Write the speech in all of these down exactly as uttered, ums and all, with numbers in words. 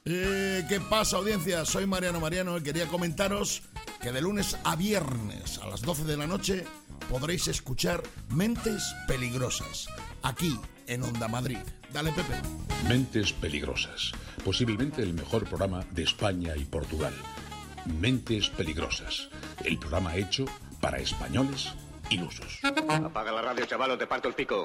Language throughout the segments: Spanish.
Eh, ¿Qué pasa, audiencia? Soy Mariano Mariano y quería comentaros que de lunes a viernes a las doce de la noche podréis escuchar Mentes Peligrosas, aquí en Onda Madrid. Dale, Pepe. Mentes Peligrosas, posiblemente el mejor programa de España y Portugal. Mentes Peligrosas, el programa hecho para españoles ilusos. Apaga la radio, chaval, o te parto el pico.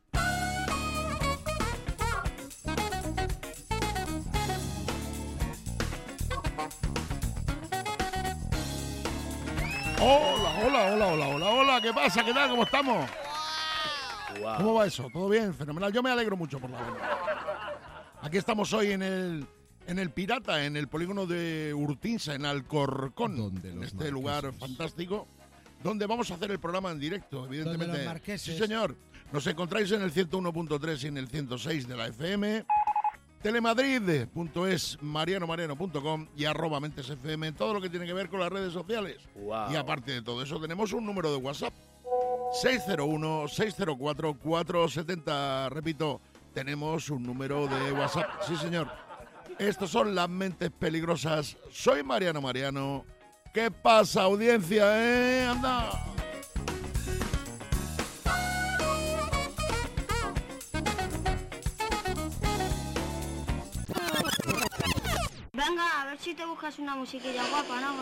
Hola, hola, hola, hola, hola, hola, ¿qué pasa? ¿Qué tal? ¿Cómo estamos? Wow. ¿Cómo va eso? ¿Todo bien? Fenomenal. Yo me alegro mucho por la banda. Aquí estamos hoy en el en el Pirata, en el polígono de Urtinsa, en Alcorcón, donde en los este marqueses. lugar fantástico, donde vamos a hacer el programa en directo, evidentemente. Donde los marqueses. Sí, señor. Nos encontráis en el ciento uno punto tres y en el ciento seis de la F M. Telemadrid punto es, mariano mariano punto com y arroba Mentes F M, todo lo que tiene que ver con las redes sociales. Wow. Y aparte de todo eso, tenemos un número de WhatsApp. seis cero uno, seis cero cuatro, cuatro siete cero. Repito, tenemos un número de WhatsApp. Sí, señor. Estos son las Mentes Peligrosas. Soy Mariano Mariano. ¿Qué pasa, audiencia, eh? Anda. Venga, a ver si te buscas una musiquilla guapa, ¿no?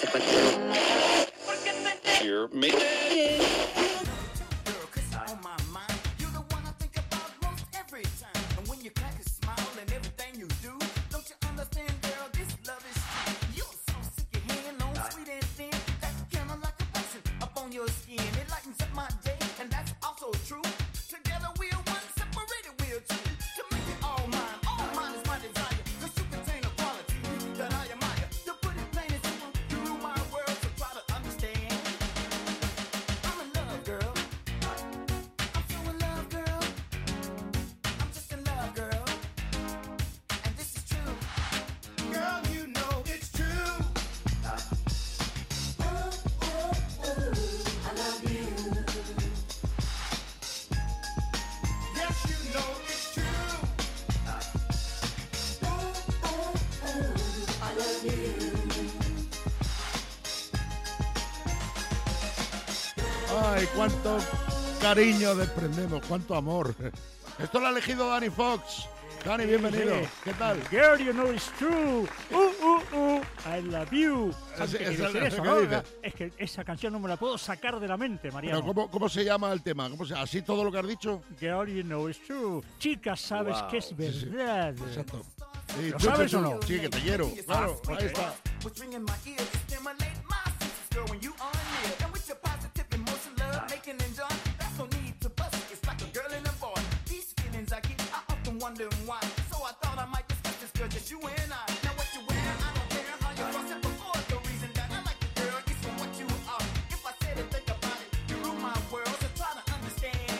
Ay, cuánto cariño desprendemos, cuánto amor. Esto lo ha elegido Danny Fox. Danny, bienvenido. Sí. ¿Qué tal? Girl, you know it's true. Uh, uh, uh, I love you. ¿Sabes Ese- qué quiere esa- decir eso, ¿qué no? dice? Es que esa canción no me la puedo sacar de la mente, Mariano. Pero ¿cómo, ¿cómo se llama el tema? ¿Cómo se, ¿Así todo lo que has dicho? Girl, you know it's true. Chicas, sabes Wow. que es Sí, sí. verdad. Exacto. Sí, ¿Lo tú, sabes tú, o tú. no? Sí, que te quiero. Claro, ok. ahí está. What's ringing my ears is stimulate my senses, girl, when you are near. And with your positive emotion, love making and joy, that's no need to bust it. It's like a girl and a boy. These feelings I get, I often wonder why. So I thought I might discuss this, girl, just you and I. Now what you wear, I don't care how you cross it before. The reason that I like you, girl, is for what you are. If I say to think about it, you rule my world, so try to understand.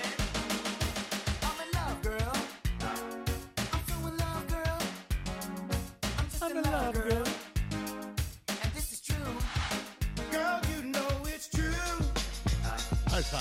I'm in love, girl. I'm so in love, girl. I'm just I'm in in love, love, girl. girl. And this is true. Girl, you know it's true. Ahí está.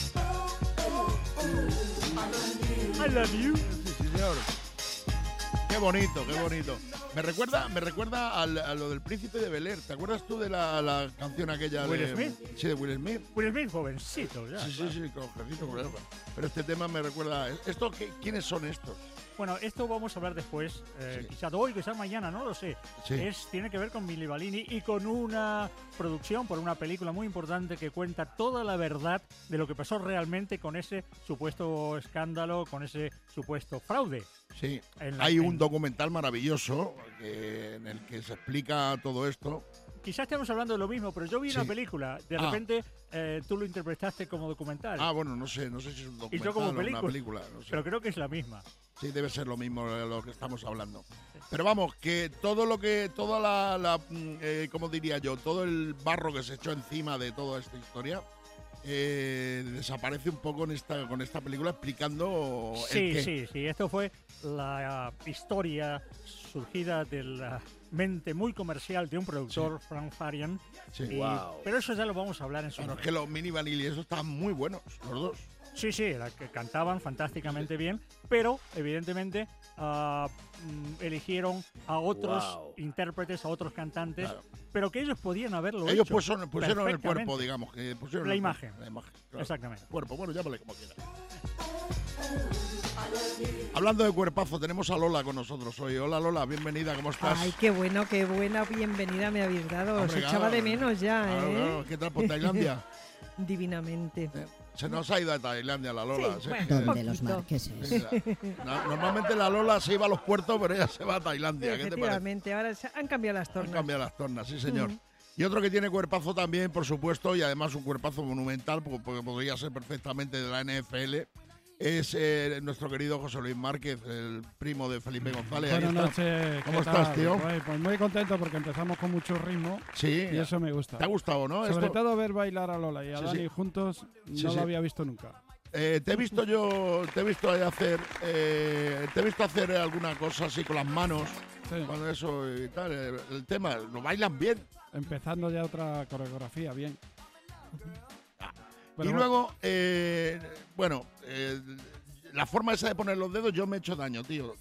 I love you. Sí, señor. Qué bonito, qué bonito. Me recuerda, me recuerda al- a lo del Príncipe de Bel-Air. ¿Te acuerdas tú de la, la canción aquella ¿Will de Smith? Sí, de Will Smith. Will Smith, jovencito ya. Sí, sí, sí, con ojecito, con eso. Pero este tema me recuerda. ¿Esto qué- quiénes son estos? Bueno, esto vamos a hablar después, eh, Sí. quizá hoy, quizá mañana, no lo sé. Sí. Es, tiene que ver con Milli Vanilli y con una producción, por una película muy importante que cuenta toda la verdad de lo que pasó realmente con ese supuesto escándalo, con ese supuesto fraude. Sí. En la- Hay un en- documental maravilloso que- en el que se explica todo esto. Quizás estemos hablando de lo mismo, pero yo vi una Sí. película, de Ah. repente eh, tú lo interpretaste como documental. Ah, bueno, no sé, no sé si es un documental Y yo como o una película. película. No sé. Pero creo que es la misma. Sí, debe ser lo mismo de lo que estamos hablando. Pero vamos, que todo lo que, toda la, la mm, eh, ¿cómo diría yo? Todo el barro que se echó encima de toda esta historia eh, desaparece un poco en esta, con esta película explicando el Sí, qué. sí, sí. Esto fue la uh, historia surgida de la mente muy comercial de un productor, Frank Farian. Sí. Y- Wow. Pero eso ya lo vamos a hablar en su Claro, es momento. que los Mini Vanilli, esos estaban muy buenos, los dos. Sí, sí, la que cantaban fantásticamente bien, pero evidentemente uh, mm, eligieron a otros Wow. intérpretes, a otros cantantes, Claro. pero que ellos podían haberlo Ellos hecho. pusieron, pusieron el perfectamente. cuerpo, digamos. Que pusieron La el imagen. cuerpo, la imagen, claro. Exactamente. Cuerpo, bueno, llámale como quiera. Hablando de cuerpazo, tenemos a Lola con nosotros hoy. Hola Lola, bienvenida, ¿cómo estás? Ay, qué bueno, qué buena bienvenida me habéis dado. Os Hombre, echaba claro. de menos ya, Claro, ¿eh? claro. ¿Qué tal por Tailandia? Divinamente. Eh, Se nos ha ido a Tailandia la Lola. Sí, Si es bueno. que- Donde los Poquito. marqueses. No, normalmente la Lola se iba a los puertos, pero ella se va a Tailandia. ¿Qué te parece? Efectivamente, ahora se han cambiado las Han tornas. cambiado las tornas, sí señor. Ujú. Y otro que tiene cuerpazo también, por supuesto, y además un cuerpazo monumental, porque porque podría ser perfectamente de la N F L, es eh, nuestro querido José Luis Márquez, el primo de Felipe González. Ahí Buenas está. noches. ¿Cómo ¿qué estás, tal? tío? Pues, pues muy contento porque empezamos con mucho ritmo Sí, y eso me gusta. ¿te ha gustado, no? Sobre Esto- todo ver bailar a Lola y a Sí, Dani sí. juntos, Sí, no sí. lo había visto nunca. Eh, te he visto yo, te he visto ahí hacer, eh, te he visto hacer alguna cosa así con las manos, Sí. cuando eso y tal. El, el tema, lo bailan bien. Empezando ya otra coreografía, bien. Pero y bueno, luego, eh, bueno, eh, la forma esa de poner los dedos, yo me he hecho daño, tío.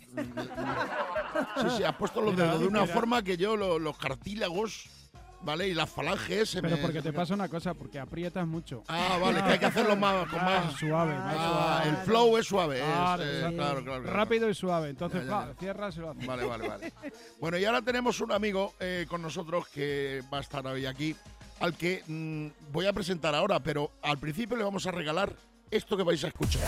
Sí, sí, has puesto los Mira, dedos de una mira. forma que yo lo- los cartílagos, ¿vale? Y las falanges se pero me... porque se te me- pasa una cosa, porque aprietas mucho. Ah, vale, que hay que hacerlo más, con Ah, más... suave, más Ah, suave. el flow es suave, es, Claro, eh, exacto. claro, claro, claro. Rápido y suave. Entonces, Ya, ya, pa, ya. cierras y lo haces. Vale, vale, vale. Bueno, y ahora tenemos un amigo eh, con nosotros que va a estar hoy aquí, al que mm, voy a presentar ahora, pero al principio le vamos a regalar esto que vais a escuchar.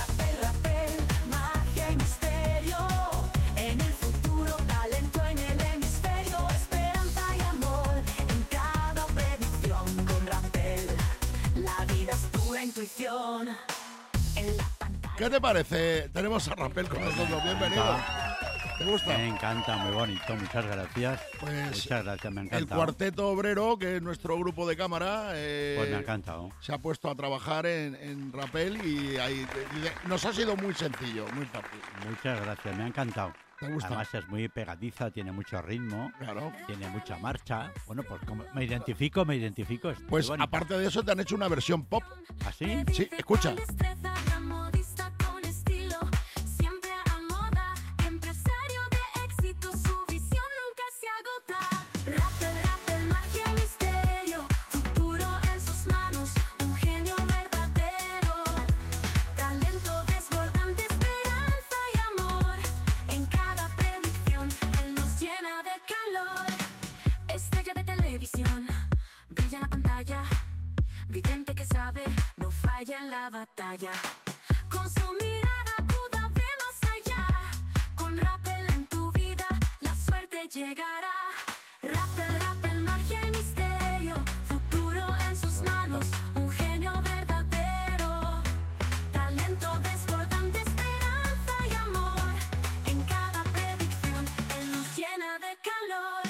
Magia y misterio. En el futuro, talento en el hemisferio. Esperanza y amor en cada predicción. Con Rapel, la vida es pura intuición. En la pantalla. ¿Qué te parece? Tenemos a Rapel con nosotros, bienvenido. ¿Te gusta? Me encanta, muy bonito, muchas gracias. Pues muchas gracias, me ha el encantado. Cuarteto Obrero, que es nuestro grupo de cámara, eh, Pues me ha encantado. se ha puesto a trabajar en, en Rapel y, ahí, y de- nos ha sido muy sencillo, muy fácil. Muchas gracias, me ha encantado. ¿Te gusta? Además es muy pegadiza, tiene mucho ritmo, Claro. tiene mucha marcha. Bueno, pues como me identifico, me identifico. Es muy Pues bonito. aparte de eso te han hecho una versión pop. ¿Así? Sí, escucha. Destreza, gran modista con estilo, siempre a moda, empresario de éxito, su visión nunca se agota. Rapper, rapper, magia y misterio, futuro en sus manos, un genio verdadero. Talento desbordante, esperanza y amor, en cada predicción él nos llena de calor. Estrella de televisión, brilla en la pantalla. Vidente que sabe, no falla en la batalla. Con su mirada aguda ve más allá. Con Rapel en tu vida, la suerte llegará. Rapel, Rapel, magia y misterio. Futuro en sus manos, un genio verdadero. Talento desbordante, esperanza y amor. En cada predicción, él nos llena de calor.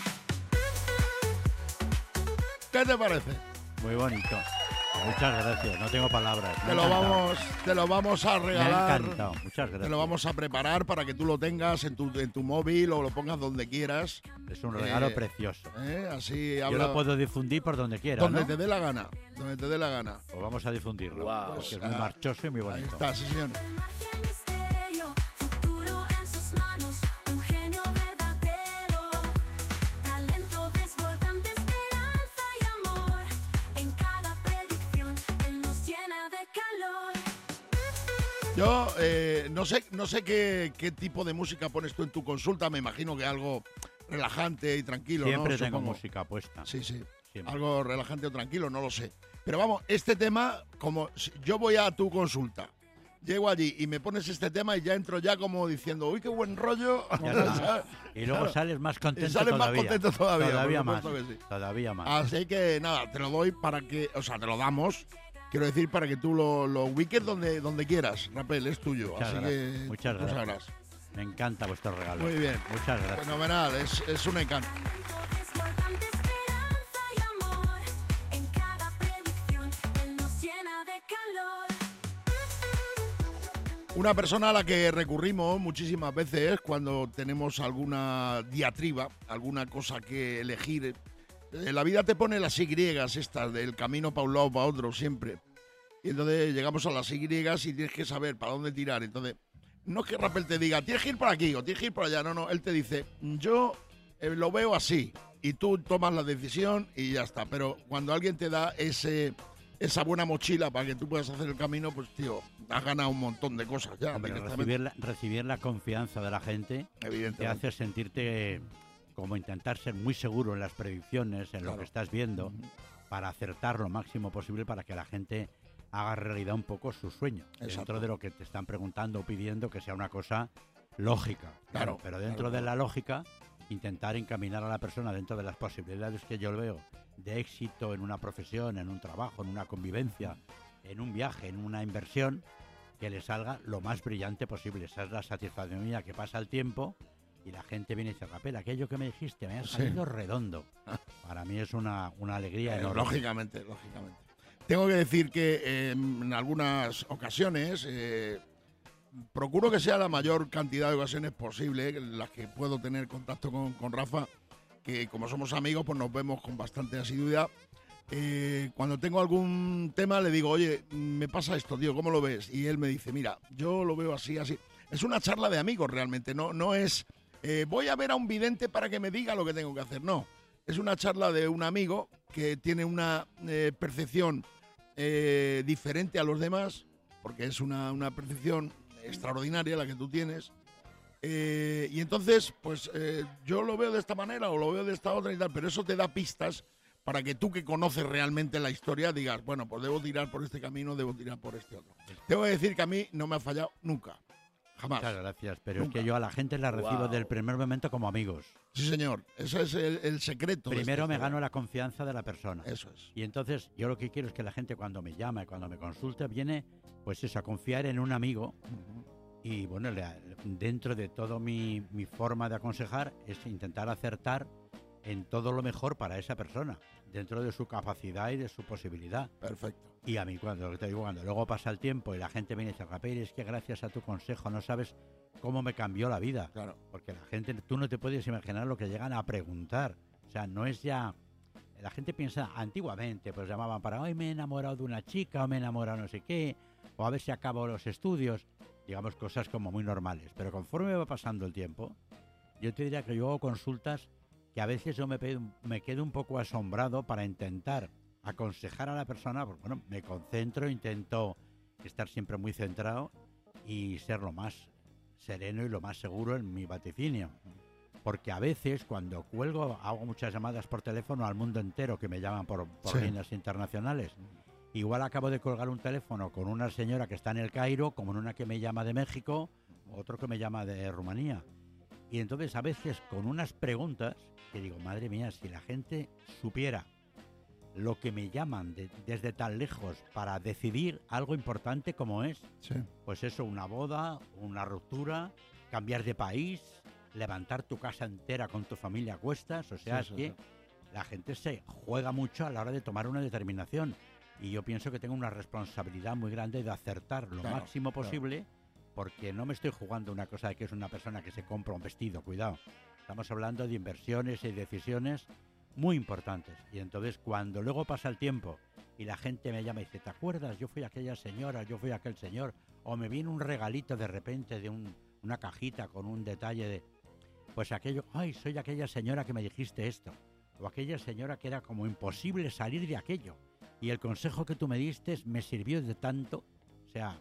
¿Qué te parece? Muy bonito. Muchas gracias, no tengo palabras. me Te ha lo encantado. vamos, te lo vamos a Me ha regalar. encantado, muchas gracias. Te lo vamos a preparar para que tú lo tengas en tu, en tu móvil o lo pongas donde quieras. Es un regalo Eh, precioso. ¿eh? Así Yo habla lo puedo difundir por donde quiera, donde ¿no? te dé la gana. Donde te dé la gana. Pues vamos a difundirlo. Guau. Porque es muy Ah, marchoso y muy Ahí bonito. está, sí, señor. Magia y misterio, futuro en sus manos, un genio verdadero. Talento desbordante, esperanza y amor. En cada predicción, él nos llena de calor. Yo eh, no sé, no sé qué, qué tipo de música pones tú en tu consulta. Me imagino que algo relajante y tranquilo, Siempre ¿no? tengo Supongo. música puesta. Sí, sí. Siempre. Algo relajante o tranquilo, no lo sé. Pero vamos, este tema, como si yo voy a tu consulta, llego allí y me pones este tema y ya entro ya como diciendo, uy, qué buen rollo. Ya está. ¿Sabes? Y luego Claro. sales más contento Y sales más todavía. contento todavía, Todavía por más. supuesto que sí. Todavía más. Así que nada, te lo doy para que, o sea, te lo damos. Quiero decir, para que tú lo, lo ubiques donde, donde quieras. Rapel, es tuyo. Muchas Así gracias, que muchas tú gracias. sabrás. Me encanta vuestro regalo. Muy bien. Muchas gracias. Fenomenal, es, es un encanto. Desbordante, esperanza y amor. En cada predicción, él nos llena de calor. Una persona a la que recurrimos muchísimas veces cuando tenemos alguna diatriba, alguna cosa que elegir. Eh, La vida te pone las Y estas, del camino para un lado para otro siempre. Y entonces llegamos a las Y y tienes que saber para dónde tirar. Entonces, no es que Rappel te diga, tienes que ir por aquí o tienes que ir por allá. No, no, él te dice, yo eh, lo veo así. Y tú tomas la decisión y ya está. Pero cuando alguien te da ese esa buena mochila para que tú puedas hacer el camino, pues, tío, has ganado un montón de cosas ya. Hombre, recibir, la, recibir la confianza de la gente te hace sentirte como intentar ser muy seguro en las predicciones, en claro. lo que estás viendo, uh-huh. para acertar lo máximo posible para que la gente haga realidad un poco su sueño. Exacto. Dentro de lo que te están preguntando o pidiendo que sea una cosa lógica. Claro, pero dentro claro, de la lógica, intentar encaminar a la persona dentro de las posibilidades que yo veo de éxito en una profesión, en un trabajo, en una convivencia, en un viaje, en una inversión, que le salga lo más brillante posible. Esa es la satisfacción mía, que pasa el tiempo y la gente viene y dice, Rappel, aquello que me dijiste me ha salido sí. redondo. Para mí es una, una alegría eh, enorme. Lógicamente, lógicamente. Tengo que decir que eh, en algunas ocasiones eh, procuro que sea la mayor cantidad de ocasiones posible en las que puedo tener contacto con, con Rafa, que como somos amigos pues nos vemos con bastante asiduidad. Eh, cuando tengo algún tema le digo, oye, me pasa esto, tío, ¿cómo lo ves? Y él me dice, mira, yo lo veo así, así. Es una charla de amigos realmente, no, no es eh, voy a ver a un vidente para que me diga lo que tengo que hacer, no. Es una charla de un amigo que tiene una eh, percepción eh, diferente a los demás, porque es una, una percepción extraordinaria la que tú tienes. Eh, y entonces, pues eh, yo lo veo de esta manera o lo veo de esta otra y tal, pero eso te da pistas para que tú, que conoces realmente la historia, digas, bueno, pues debo tirar por este camino, debo tirar por este otro. Tengo que decir que a mí no me ha fallado nunca. Jamás. Muchas gracias, pero Nunca. es que yo a la gente la recibo wow. del primer momento como amigos. Sí, señor. Ese es el, el secreto. Primero este me gano la confianza de la persona. Eso es. Y entonces yo lo que quiero es que la gente cuando me llama y cuando me consulta viene, pues eso, a confiar en un amigo. Uh-huh. Y bueno, le, dentro de toda mi, mi forma de aconsejar es intentar acertar en todo lo mejor para esa persona, dentro de su capacidad y de su posibilidad. Perfecto. Y a mí, cuando te digo, cuando luego pasa el tiempo y la gente viene y dice, Rappel, es que gracias a tu consejo no sabes cómo me cambió la vida. Claro. Porque la gente, tú no te puedes imaginar lo que llegan a preguntar. O sea, no es ya... La gente piensa, antiguamente, pues llamaban para, hoy me he enamorado de una chica, o me he enamorado no sé qué, o a ver si acabo los estudios. Digamos, cosas como muy normales. Pero conforme va pasando el tiempo, yo te diría que yo hago consultas que a veces yo me, me quedo un poco asombrado para intentar aconsejar a la persona, porque bueno, me concentro, intento estar siempre muy centrado y ser lo más sereno y lo más seguro en mi vaticinio. Porque a veces cuando cuelgo, hago muchas llamadas por teléfono al mundo entero que me llaman por, por sí. líneas internacionales. Igual acabo de colgar un teléfono con una señora que está en el Cairo, como en una que me llama de México, otro que me llama de Rumanía. Y entonces a veces con unas preguntas que digo, madre mía, si la gente supiera lo que me llaman de, desde tan lejos para decidir algo importante como es, sí. pues eso, una boda, una ruptura, cambiar de país, levantar tu casa entera con tu familia a cuestas, o sea, sí, es sí, que sí. la gente se juega mucho a la hora de tomar una determinación y yo pienso que tengo una responsabilidad muy grande de acertar lo claro, máximo posible claro. porque no me estoy jugando una cosa de que es una persona que se compra un vestido, cuidado. Estamos hablando de inversiones y decisiones muy importantes. Y entonces cuando luego pasa el tiempo y la gente me llama y dice, ¿te acuerdas? Yo fui aquella señora, yo fui aquel señor. O me viene un regalito de repente de un, una cajita con un detalle de... Pues aquello, ay, soy aquella señora que me dijiste esto. O aquella señora que era como imposible salir de aquello. Y el consejo que tú me diste me sirvió de tanto. O sea...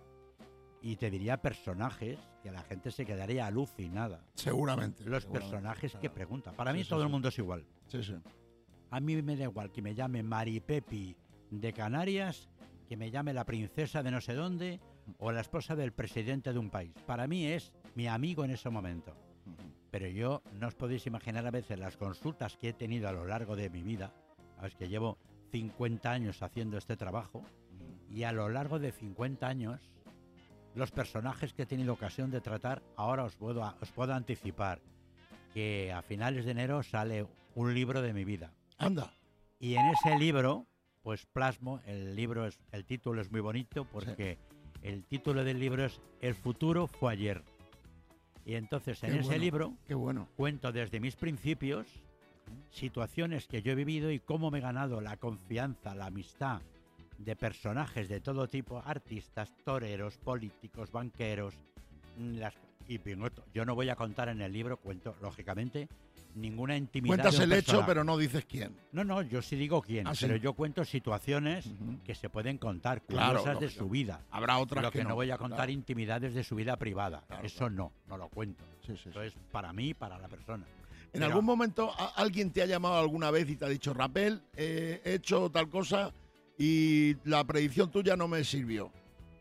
Y te diría personajes que la gente se quedaría alucinada. Seguramente. Los seguramente, personajes claro. que preguntan. Para sí, mí sí, todo sí. el mundo es igual. Sí, sí. A mí me da igual que me llame Maripepi de Canarias, que me llame la princesa de no sé dónde, o la esposa del presidente de un país. Para mí es mi amigo en ese momento. Pero yo no os podéis imaginar a veces las consultas que he tenido a lo largo de mi vida. Sabes que llevo cincuenta años haciendo este trabajo y a lo largo de cincuenta años los personajes que he tenido ocasión de tratar, ahora os puedo, os puedo anticipar que a finales de enero sale un libro de mi vida. Anda. Y en ese libro, pues plasmo, el libro es, el título es muy bonito porque sí. el título del libro es El futuro fue ayer. Y entonces en qué ese bueno, libro qué bueno. cuento desde mis principios situaciones que yo he vivido y cómo me he ganado la confianza, la amistad de personajes de todo tipo, artistas, toreros, políticos, banqueros, mm, las, y Pinotto. Yo no voy a contar en el libro, cuento, lógicamente, ninguna intimidad. Cuentas de un el hecho, personaje. pero no dices quién. No, no, yo sí digo quién, Ah, ¿sí? pero yo cuento situaciones Ujú. que se pueden contar, Claro, curiosas de lógico. su vida. Habrá otras Lo que, que no voy a contar claro. intimidades de su vida privada. Claro, Eso claro. no, no lo cuento. Sí, sí, sí. Eso es para mí, para la persona. ¿En Pero- algún momento a- alguien te ha llamado alguna vez y te ha dicho, Rapel, eh, he hecho tal cosa y la predicción tuya no me sirvió?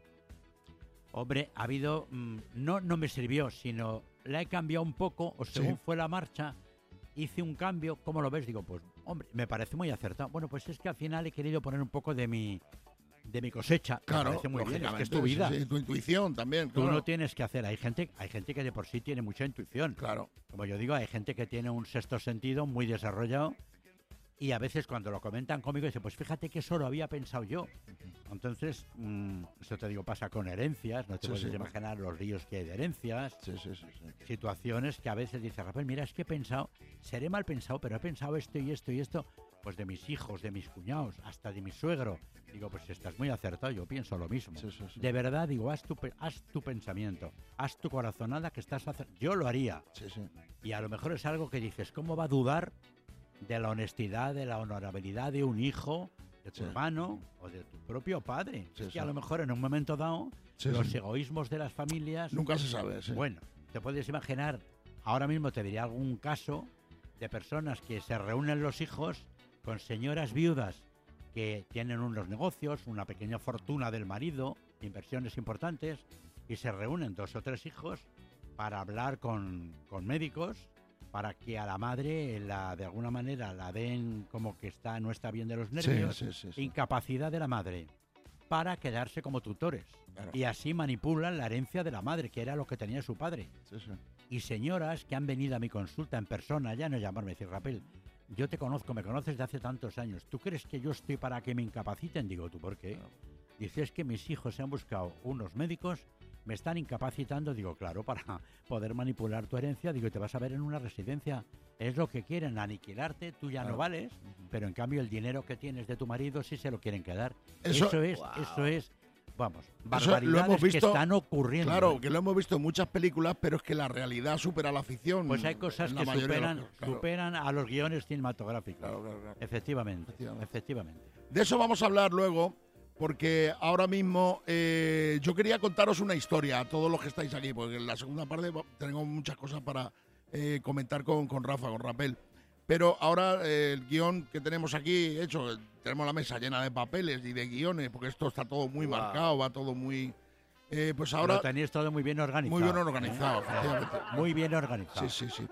Hombre, ha habido... mm, no, no me sirvió, sino la he cambiado un poco, o según Sí. fue la marcha, hice un cambio. ¿Cómo lo ves? Digo, pues, hombre, me parece muy acertado. Bueno, pues es que al final he querido poner un poco de mi, de mi cosecha. Claro, me parece muy bien, es que es tu lógicamente, vida. sí, sí, tu intuición también. Tú claro. no tienes que hacer. Hay gente, hay gente que de por sí tiene mucha intuición. Claro. Como yo digo, hay gente que tiene un sexto sentido muy desarrollado y a veces cuando lo comentan conmigo dicen, pues fíjate que eso lo había pensado yo. Entonces, mm, eso te digo, pasa con herencias, no te Sí, puedes sí. imaginar los líos que hay de herencias, Sí, sí, sí, sí. situaciones que a veces dices, Rafael, mira, es que he pensado, seré mal pensado, pero he pensado esto y esto y esto, pues de mis hijos, de mis cuñados, hasta de mi suegro. Digo, pues estás muy acertado, yo pienso lo mismo. Sí, sí, sí. De verdad, digo, haz tu, pe- haz tu pensamiento, haz tu corazonada que estás haciendo. Yo lo haría. Sí, sí. Y a lo mejor es algo que dices, ¿cómo va a dudar de la honestidad, de la honorabilidad de un hijo, de tu Sí. hermano o de tu propio padre? Sí, es que sí. a lo mejor en un momento dado Sí, los sí. egoísmos de las familias... Nunca se sabe, sí. Bueno, te puedes imaginar, ahora mismo te diría algún caso de personas que se reúnen los hijos con señoras viudas que tienen unos negocios, una pequeña fortuna del marido, inversiones importantes, y se reúnen dos o tres hijos para hablar con, con médicos, para que a la madre la, de alguna manera la den como que está, no está bien de los Sí, nervios, sí, sí, sí. incapacidad de la madre, para quedarse como tutores. Claro. Y así manipulan la herencia de la madre, que era lo que tenía su padre. Sí, sí. Y señoras que han venido a mi consulta en persona, ya no llamarme y decir, Rapel, yo te conozco, me conoces de hace tantos años, ¿tú crees que yo estoy para que me incapaciten? Digo, ¿tú por qué? Dice, es que mis hijos se han buscado unos médicos, me están incapacitando. Digo, claro, para poder manipular tu herencia, digo, te vas a ver en una residencia. Es lo que quieren, aniquilarte, tú ya Claro. no vales, pero en cambio el dinero que tienes de tu marido sí se lo quieren quedar. Eso- Eso, es, eso es, vamos, Eso lo barbaridades hemos visto, que están ocurriendo. Claro, que lo hemos visto en muchas películas, pero es que la realidad supera la ficción. Pues hay cosas en la que mayoría de los superan, casos, claro. superan a los guiones cinematográficos. Claro, claro, claro. Efectivamente, Efectivamente. efectivamente. De eso vamos a hablar luego, porque ahora mismo eh, yo quería contaros una historia a todos los que estáis aquí, porque en la segunda parte va- tengo muchas cosas para eh, comentar con, con Rafa, con Rapel. Pero ahora eh, el guión que tenemos aquí hecho, eh, tenemos la mesa llena de papeles y de guiones, porque esto está todo muy Wow. marcado, va todo muy... eh, pues ahora... Lo tenéis todo muy bien organizado. Muy bien organizado, ¿eh? efectivamente. Muy bien organizado. Sí, sí, sí.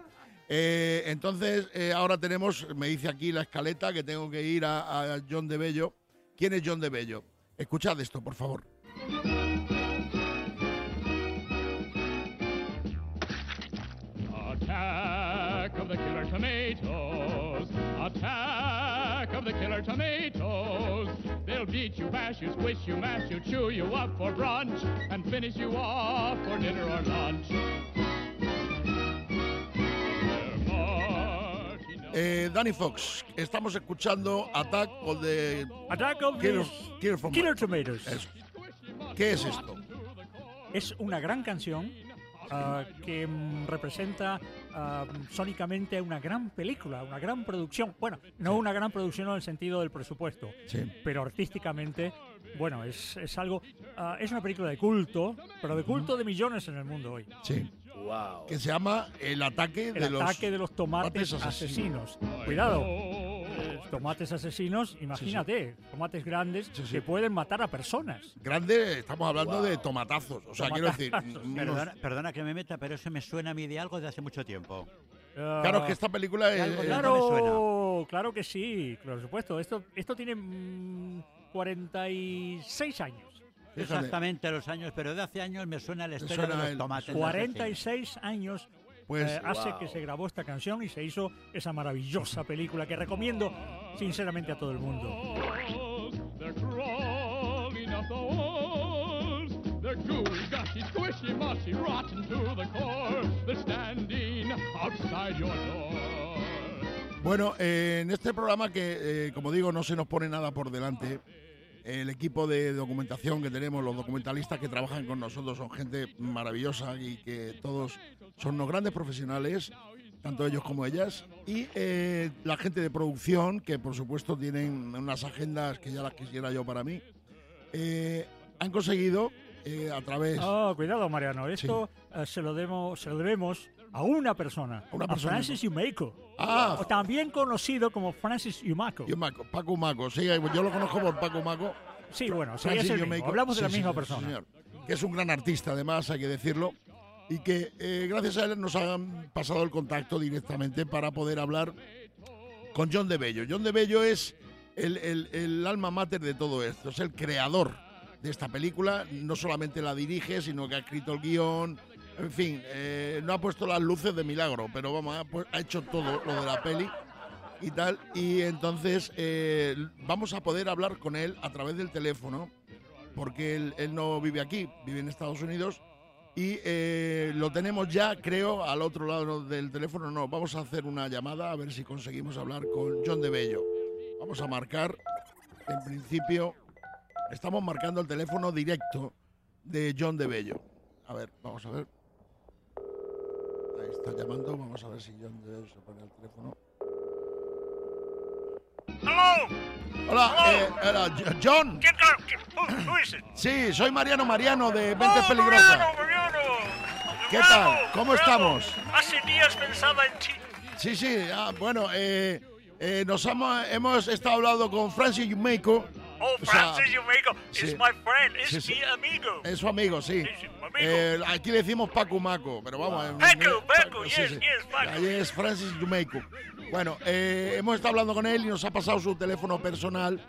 Eh, entonces, eh, ahora tenemos, me dice aquí la escaleta, que tengo que ir a, a John de Bello. ¿Quién es John de Bello? Escuchad esto, por favor. Attack of the killer tomatoes. Attack of the killer tomatoes. They'll beat you, bash you, squish you, mash you, chew you up for brunch, and finish you off for dinner or lunch. They're marching down- Eh, Danny Fox, estamos escuchando Attack of the Attack of Killer, the Killer from- Killer Tomatoes. Eso. ¿Qué es esto? Es una gran canción ah, que mm, representa ah, sónicamente una gran película, una gran producción. Bueno, no una gran producción en el sentido del presupuesto, Sí. pero artísticamente, bueno, es, es algo... ah, es una película de culto, pero de culto de millones en el mundo hoy. Sí. Wow. Que se llama El ataque de El los... ataque de los tomates, tomates asesinos. asesinos. Cuidado. eh, Tomates asesinos, imagínate, tomates grandes Sí, sí. que pueden matar a personas. Grande, estamos hablando de tomatazos. O sea, quiero decir... Tomatazos. unos- Perdona, perdona que me meta, pero eso me suena a mí de algo de hace mucho tiempo. Claro, es que esta película es... Algo de- es- Claro. me Claro, claro que sí, por supuesto. Esto, esto tiene mm, cuarenta y seis años. Fíjate. Exactamente los años, pero de hace años me suena la historia suena de los el- tomates. cuarenta y seis años Pues eh, hace wow. que se grabó esta canción y se hizo esa maravillosa película que recomiendo sinceramente a todo el mundo. They're crawling up the walls. They're gooey, gushy, squishy, mushy, rotten to the core. They're standing outside your door. Bueno, eh, en este programa que, eh, como digo, no se nos pone nada por delante, el equipo de documentación que tenemos, los documentalistas que trabajan con nosotros son gente maravillosa y que todos son unos grandes profesionales, tanto ellos como ellas, y eh, la gente de producción, que por supuesto tienen unas agendas que ya las quisiera yo para mí, eh, han conseguido eh, a través... Oh, cuidado, Mariano, esto sí. eh, se, lo demos, se lo debemos a una persona, a, una a persona. Francis Umeiko, ah. o también conocido como Francis Umaco. Umaco, Paco Umaco, sí, yo lo conozco por Paco Umaco. Sí, bueno, sí, es el mismo. Hablamos de sí, la misma sí, persona. Señor, que es un gran artista, además, hay que decirlo, y que eh, gracias a él nos han pasado el contacto directamente para poder hablar con John de Bello. John de Bello es el, el, el alma mater de todo esto, es el creador de esta película, no solamente la dirige, sino que ha escrito el guión, en fin, eh, no ha puesto las luces de milagro, pero vamos, ha, pues, ha hecho todo lo de la peli y tal, y entonces eh, vamos a poder hablar con él a través del teléfono, porque él, él no vive aquí, vive en Estados Unidos, y eh, lo tenemos ya, creo, al otro lado del teléfono. No, vamos a hacer una llamada a ver si conseguimos hablar con John de Bello. Vamos a marcar, en principio, estamos marcando el teléfono directo de John de Bello. A ver, vamos a ver. Ahí está llamando, vamos a ver si John de Bello se pone al teléfono. Hello. Hola, eh, hola, John. ¿Quién tal? Who, who is it? Sí, soy Mariano Mariano de Mentes oh, Peligrosas. Mariano, Mariano. ¿Qué Mariano, tal? ¿Cómo Mariano. estamos? Hace días pensaba en ti. Sí, sí, ah, bueno, eh, eh, nos hemos, hemos estado hablando con Francis Umeiko. Oh, o sea, Francis Umeiko sí. is my friend, is Sí, sí. mi amigo. Es su amigo, sí. Sí, sí, mi amigo. Eh, aquí le decimos Paco Maco, pero vamos. Wow. eh, Paco, Paco, sí, yes, sí. yes, Paco. Ahí es Francis Umeiko. Bueno, eh, hemos estado hablando con él y nos ha pasado su teléfono personal.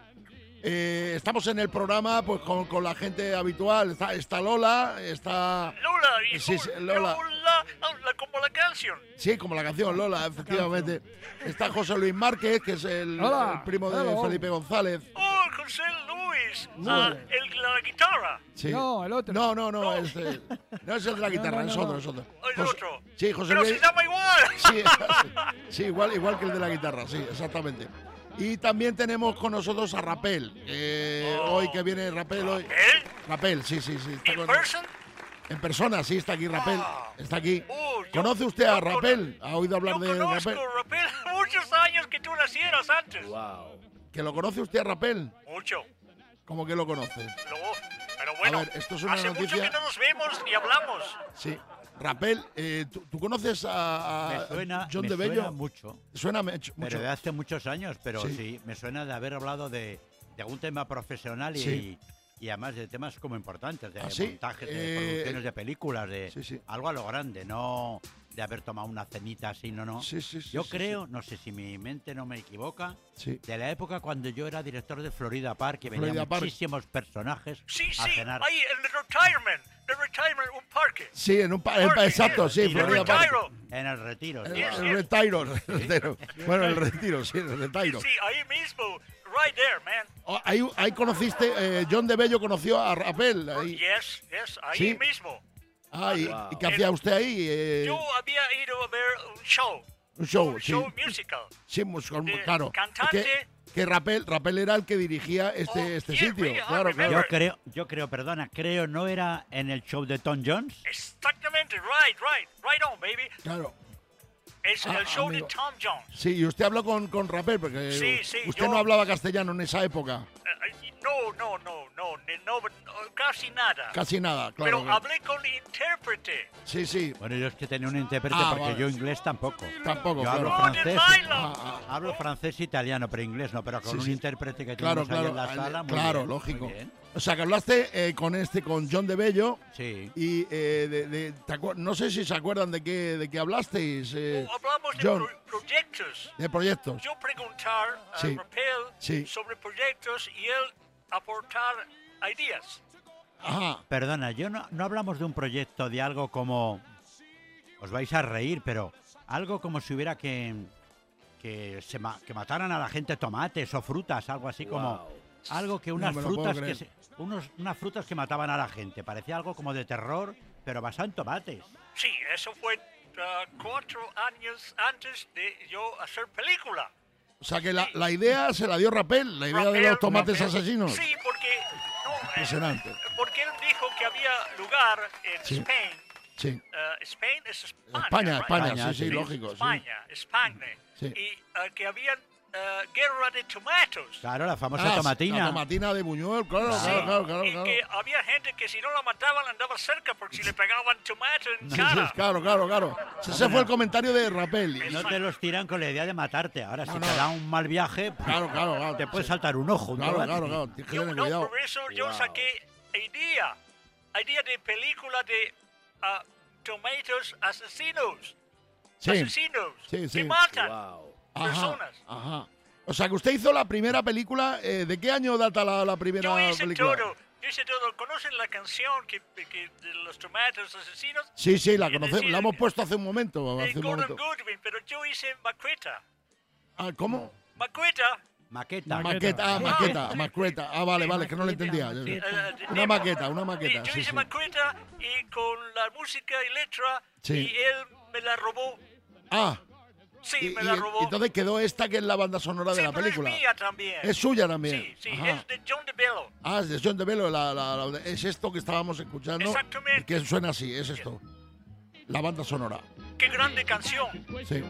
Eh, estamos en el programa pues con, con la gente habitual. Está, está Lola, está... Lola, y Sí, sí, Lola, Lola. Lola, como la canción. Sí, como la canción Lola, efectivamente. Está José Luis Márquez, que es el, Hola. el primo de Hello. Felipe González. Oh, José Luis, No. ah, el la guitarra. Sí. No, el otro. No, no, no, es, eh, no es el de la guitarra, no, no, es no. otro, es otro. Oh, el José- otro. Sí, José Pero Luis. se llama igual. Sí, sí, igual, igual que el de la guitarra, sí, exactamente. Y también tenemos con nosotros a Rapel, eh, Oh. hoy que viene Rapel hoy. ¿Él? Rapel, sí, sí, sí. está ¿In con- person? En persona, sí, está aquí Rapel, Ah. está aquí. Oh, yo- ¿Conoce usted a yo cono- Rapel? ¿Ha oído hablar Yo de conozco Rapel? Rapel muchos años que tú nacieras antes. ¿Que lo conoce usted a Rapel? Mucho. ¿Cómo que lo conoce? No, pero bueno, ver, esto es una hace mucho noticia- que no nos vemos ni hablamos. Sí. Rapel, eh, ¿tú, tú conoces a, a Me suena, John me de Bello? suena mucho, Suena me- mucho. pero de hace muchos años, pero Sí. sí, me suena de haber hablado de, de algún tema profesional y, Sí. y además de temas como importantes, de ¿Ah, sí? montajes, Eh, de producciones de películas, de Sí, sí. algo a lo grande, no de haber tomado una cenita así, no, no. Sí, sí, sí, yo sí, creo, no sé si mi mente no me equivoca, Sí. de la época cuando yo era director de Florida Park, que Florida venían Park. muchísimos personajes Sí, a sí, cenar. ahí en el retirement, el retirement, un parque. Sí, en un pa- en pa- Parque, exacto, yes. sí, Y el Florida Park. retiro. En el retiro. El, sí. Yes, el yes. retiro, el retiro. Bueno, el retiro, sí, el retiro. Sí, ahí mismo, right there, man. Oh, ahí, ahí conociste, eh, John de Bello conoció a Rapel. Ahí. Yes, yes, ahí Sí. mismo. Ah, ¿y, ¿y qué hacía usted ahí? Eh, Yo había ido a ver un show, un show, un sí. show musical. Sí, mus- con- de claro. Es cantante. que, que Rapel, Rapel era el que dirigía este, Oh, este yeah, sitio. really, I Claro, remember. claro. Yo creo, yo creo, perdona, creo no era en el show de Tom Jones. Exactamente, right, right, right on, baby. Claro. Es Ah, el show amigo. de Tom Jones. Sí, y usted habló con, con Rapel, porque Sí, sí, usted yo- no hablaba castellano en esa época. Eh, no, no, no, no, ni- no, no, casi nada. Casi nada, claro. Pero hablé con el intérprete. Sí, sí, Bueno, yo es que tenía un intérprete Ah, porque vale. yo inglés tampoco. tampoco, Yo hablo claro. Oh, de francés. Thailand. Ah, ah, Hablo francés e italiano, pero inglés no, pero con Sí, un sí. intérprete que Claro, tenemos ahí claro, en la sala. muy claro, bien, lógico. muy bien. O sea, que hablaste eh, con este, con John de Bello, Sí. y eh, de, de- te acuer- no sé si se acuerdan de qué, de qué hablasteis, eh, Oh, hablamos de John, pro- proyectos. de proyectos. Yo preguntar a Sí, Rapel sí. sobre proyectos y él aportar ideas. Ajá, Perdona, yo no, no hablamos de un proyecto, de algo como... Os vais a reír, pero algo como si hubiera que... Que, se ma- que mataran a la gente tomates o frutas, algo así como... Algo que unas me lo puedo frutas que creer. se- unos, unas frutas que mataban a la gente. Parecía algo como de terror, pero basado en tomates. Sí, eso fue ah, cuatro años antes de yo hacer película. o sea que la, la idea se la dio Rapel, la idea de Rapel, los tomates Rapel. asesinos. Sí, porque Impresionante. Porque él dijo que había lugar en Sí. Spain. Sí. Uh, Spain es España. España, right? España, España, sí, sí, sí. lógico. Sí. España, España. Sí. Y uh, que había uh, guerra de tomatos. Claro, la famosa Ah, tomatina. La tomatina de Buñuel, claro, Sí, claro, claro, claro. y claro. que había gente que si no la mataban andaba cerca porque si le pegaban tomate en Sí, sí, cara. claro, claro, claro. Ese fue el comentario de Rapel. No te los tiran con la idea de matarte. Ahora, si No, te no. da un mal viaje, pues, Claro, claro, claro. te puede Sí. saltar un ojo. un Claro, tomate. claro, claro. Tienes que Yo, tener no, cuidado. por eso yo saqué idea. Idea de película de uh, tomatos asesinos. Sí. Asesinos Sí, sí. que matan Ajá, personas. ajá. O sea, que usted hizo la primera película. eh, ¿De qué año data la, la primera Yo hice película? todo. Yo hice todo. ¿Conocen la canción que, que de los tomatos asesinos? Sí, sí, la Es conocemos. decir, La hemos puesto hace un momento. de Hace un Gordon momento. Goodwin, pero yo hice maqueta. Ah, ¿cómo? Maqueta. Maqueta. Maqueta, ah, maqueta, maqueta. Ah, vale, vale, que no lo entendía. Eh, Una maqueta, una maqueta. Yo Sí, hice sí. maqueta y con la música y letra Sí. y él me la robó. Ah, Sí, y, me y- la robó. entonces quedó esta que es la banda sonora de Sí, la pero película. es mía también. Es suya también. Sí, sí, Ajá. es de John DeBello. Ah, es de John DeBello, la, la- la- es esto que estábamos escuchando. Exactamente. Que suena así, es esto. La banda sonora. Qué grande canción. Sí.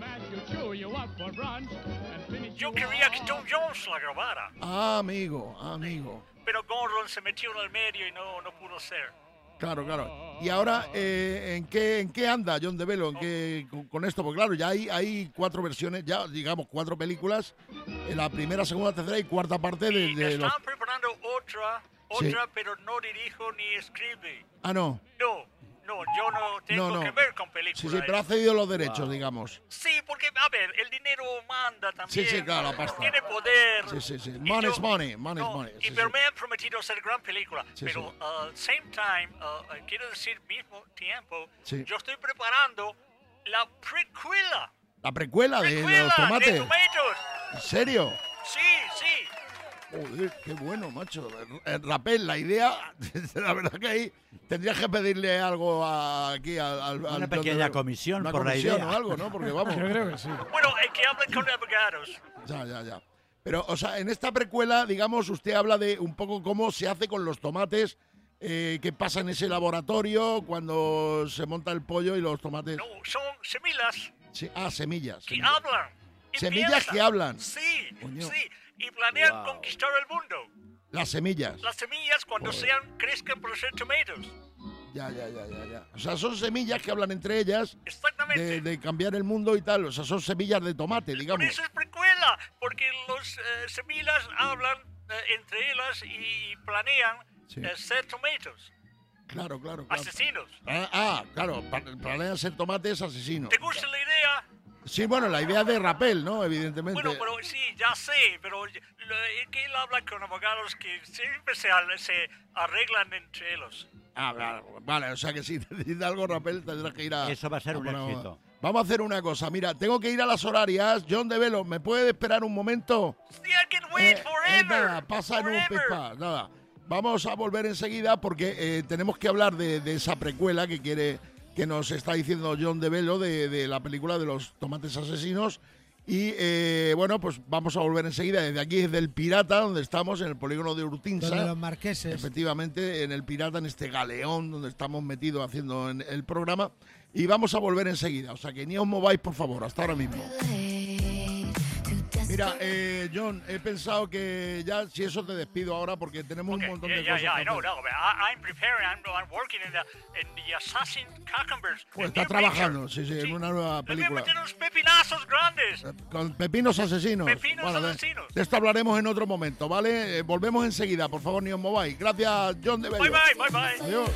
Yo quería que Tom Jones la grabara, Ah, amigo, amigo. pero Gordon se metió en el medio y no, no pudo ser. Claro, claro. Y ahora, eh, ¿en qué en qué anda John DeBello? ¿En qué, con, con esto? Porque claro, ya hay, hay cuatro versiones, ya digamos cuatro películas. En la primera, segunda, tercera y cuarta parte de, Y de los... están preparando otra, Sí. otra, pero no dirijo ni escribe. Ah, no. No, no, yo no tengo No, no. que ver con películas. Sí, sí, pero ha cedido los derechos, digamos. Sí, porque, a ver, el dinero manda también. Sí, sí, claro, la pasta. Tiene poder. Sí, sí, sí. Y Money yo- is money, money is no, money. y Sí, pero sí. me han prometido hacer gran película. Sí, pero sí. al same time, uh, uh, quiero decir, mismo tiempo, Sí. yo estoy preparando la precuela. La precuela de Precuela los tomates. de Tomatoes. ¿En serio? Sí, sí. Joder, qué bueno, macho. Eh, Rapel, la idea, la verdad que ahí tendrías que pedirle algo a- aquí al, al- Una al- pequeña al- comisión una por la comisión idea. o algo, ¿no? Porque vamos. Yo creo que sí. Bueno, hay que hablar con abogados. Ya, ya, ya. Pero, o sea, en esta precuela, digamos, usted habla de un poco cómo se hace con los tomates, eh, qué pasa en ese laboratorio cuando se monta el pollo y los tomates. No, son semillas Sí, ah, semillas. que semillas. hablan. y Semillas piensan. que hablan. Sí, Coño. sí. Y planean conquistar el mundo. Las semillas. Las semillas, cuando Joder. sean, crezcan para ser tomatos. Ya, ya, ya, ya, ya. O sea, son semillas que hablan entre ellas Exactamente. de, de cambiar el mundo y tal. O sea, son semillas de tomate, Por digamos. eso es precuela, porque los eh, semillas hablan eh, entre ellas y, y planean Sí. eh, ser tomatos, Claro, claro, claro. asesinos. Ah, ah, claro, pa- planean ser tomates asesinos. ¿Te gusta la idea? Sí, bueno, la idea de Rapel, ¿no? Evidentemente. Bueno, pero sí, ya sé, pero lo- es que él habla con abogados que siempre se, al- se arreglan entre ellos. Ah, claro, vale, o sea que si necesita algo Rapel tendrás que ir a... Eso va a ser un bueno, éxito. Vamos a hacer una cosa, mira, tengo que ir a las horarias. John DeBello, ¿me puede esperar un momento? Sí, I can wait Eh, eh, forever. nada, pasa en un forever. pipa, nada. Vamos a volver enseguida porque eh, tenemos que hablar de, de esa precuela que quiere que nos está diciendo John DeBello de, de la película de los tomates asesinos. Y eh, bueno, pues vamos a volver enseguida desde aquí, desde el Pirata, donde estamos, en el polígono de Urtinsa. Donde los marqueses. Efectivamente, en el Pirata, en este galeón donde estamos metidos haciendo en- el programa. Y vamos a volver enseguida. O sea que ni os mováis, por favor, hasta ahora mismo. Mira, eh, John, he pensado que ya, si eso te despido ahora, porque tenemos un montón Yeah, de yeah, cosas yeah, que I know, hacer. no, but I, I'm preparing, I'm, I'm working in the, in the Assassin Cucumbers. Pues the está new trabajando, picture. sí, sí, en una nueva Le voy a película. meter unos pepinazos grandes. Con pepinos asesinos. Pepinos Bueno, de- asesinos. De, esto hablaremos en otro momento, ¿vale? Eh, volvemos enseguida, por favor, ni os mováis. Gracias, John DeBello. Bye, bye, bye, bye. Adiós.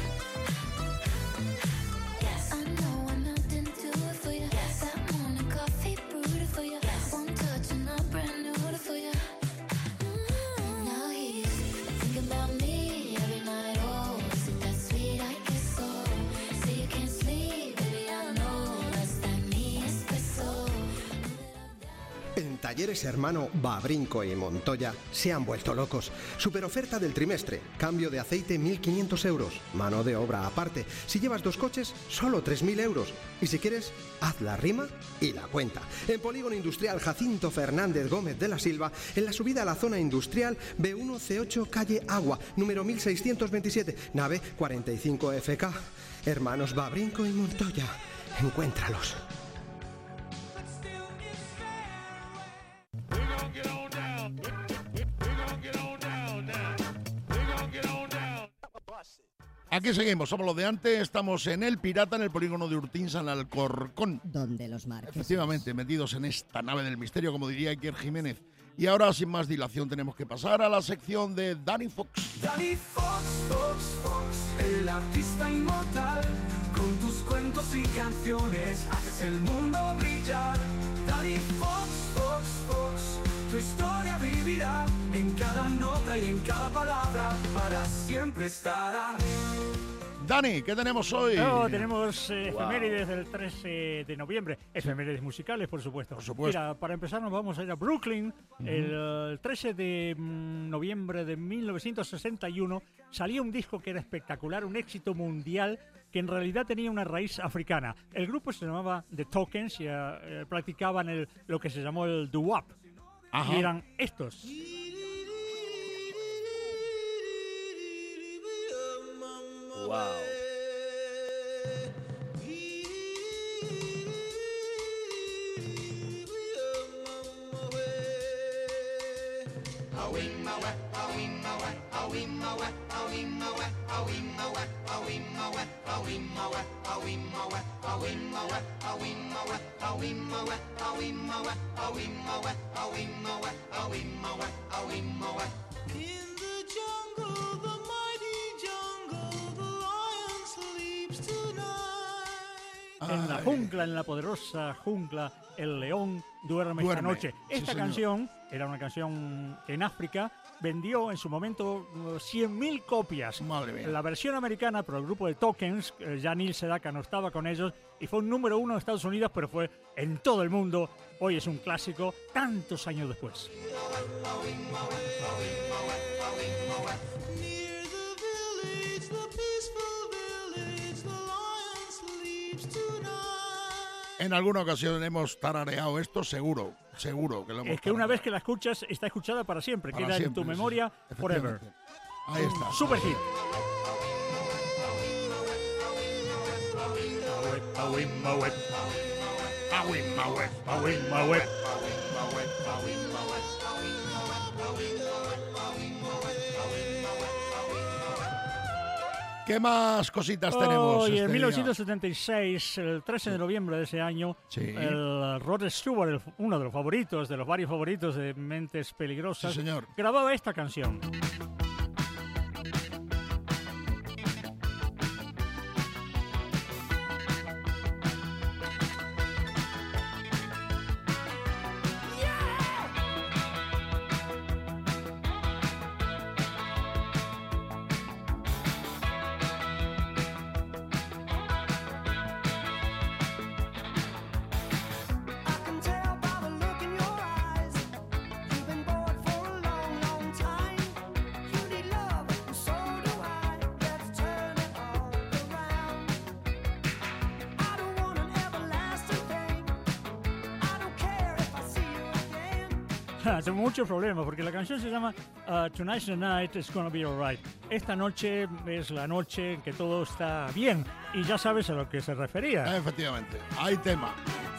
En En Talleres Hermano Babrinco y Montoya se han vuelto locos. Super oferta del trimestre. Cambio de aceite mil quinientos euros. Mano de obra aparte. Si llevas dos coches, solo tres mil euros. Y si quieres, haz la rima y la cuenta. En Polígono Industrial Jacinto Fernández Gómez de la Silva, en la subida a la zona industrial B uno C ocho Calle Agua, número mil seiscientos veintisiete, nave cuarenta y cinco F K. Hermanos Babrinco y Montoya. Encuéntralos. Aquí seguimos, somos los de antes, estamos en El Pirata, en el polígono de Urtinsa, en Alcorcón. Donde los marques. Efectivamente, metidos en esta nave del misterio, como diría Iker Jiménez. Y ahora, sin más dilación, tenemos que pasar a la sección de Danny Fox. Danny Fox, Fox, Fox, el artista inmortal. Con tus cuentos y canciones haces el mundo brillar. Danny Fox, Fox, Fox, tu historia vivirá en cada nota y en cada palabra, para siempre estará. Dani, ¿qué tenemos hoy? No, tenemos eh, Wow. efemérides del trece de noviembre. Efemérides musicales, por supuesto. Por supuesto. Mira, para empezar nos vamos a ir a Brooklyn. Ujú. El, eh, trece de mm, noviembre de mil novecientos sesenta y uno salía un disco que era espectacular, un éxito mundial que en realidad tenía una raíz africana. El grupo se llamaba The Tokens y eh, eh, practicaban el, lo que se llamó el doo-wop. Ajá. Y eran estos. Wow. En la jungla, en la poderosa jungla, el león duerme, esta Duerme, noche. sí, Esta señor. canción era una canción que en África vendió en su momento uh, cien mil copias. Madre mía. La versión americana, pero el grupo de Tokens, eh, ya Neil Sedaka no estaba con ellos, y fue un número uno en Estados Unidos, pero fue en todo el mundo. Hoy es un clásico, tantos años después. En alguna ocasión hemos tarareado esto, seguro, seguro que lo hemos Es que una vez que la escuchas, está escuchada para siempre, Para queda en siempre, tu sí, memoria sí, forever. efectivamente. Ahí está. Super hit. ¿Qué más cositas tenemos? Oh, y este en día? mil novecientos setenta y seis, el trece de noviembre de ese año, Sí. el Rod Stewart, el- uno de los favoritos, de los varios favoritos de Mentes Peligrosas, Sí, señor. grababa esta canción. Tengo muchos problemas porque la canción se llama uh, Tonight's the Night, It's Gonna Be Alright. Esta noche es la noche en que todo está bien y ya sabes a lo que se refería. Efectivamente, hay tema.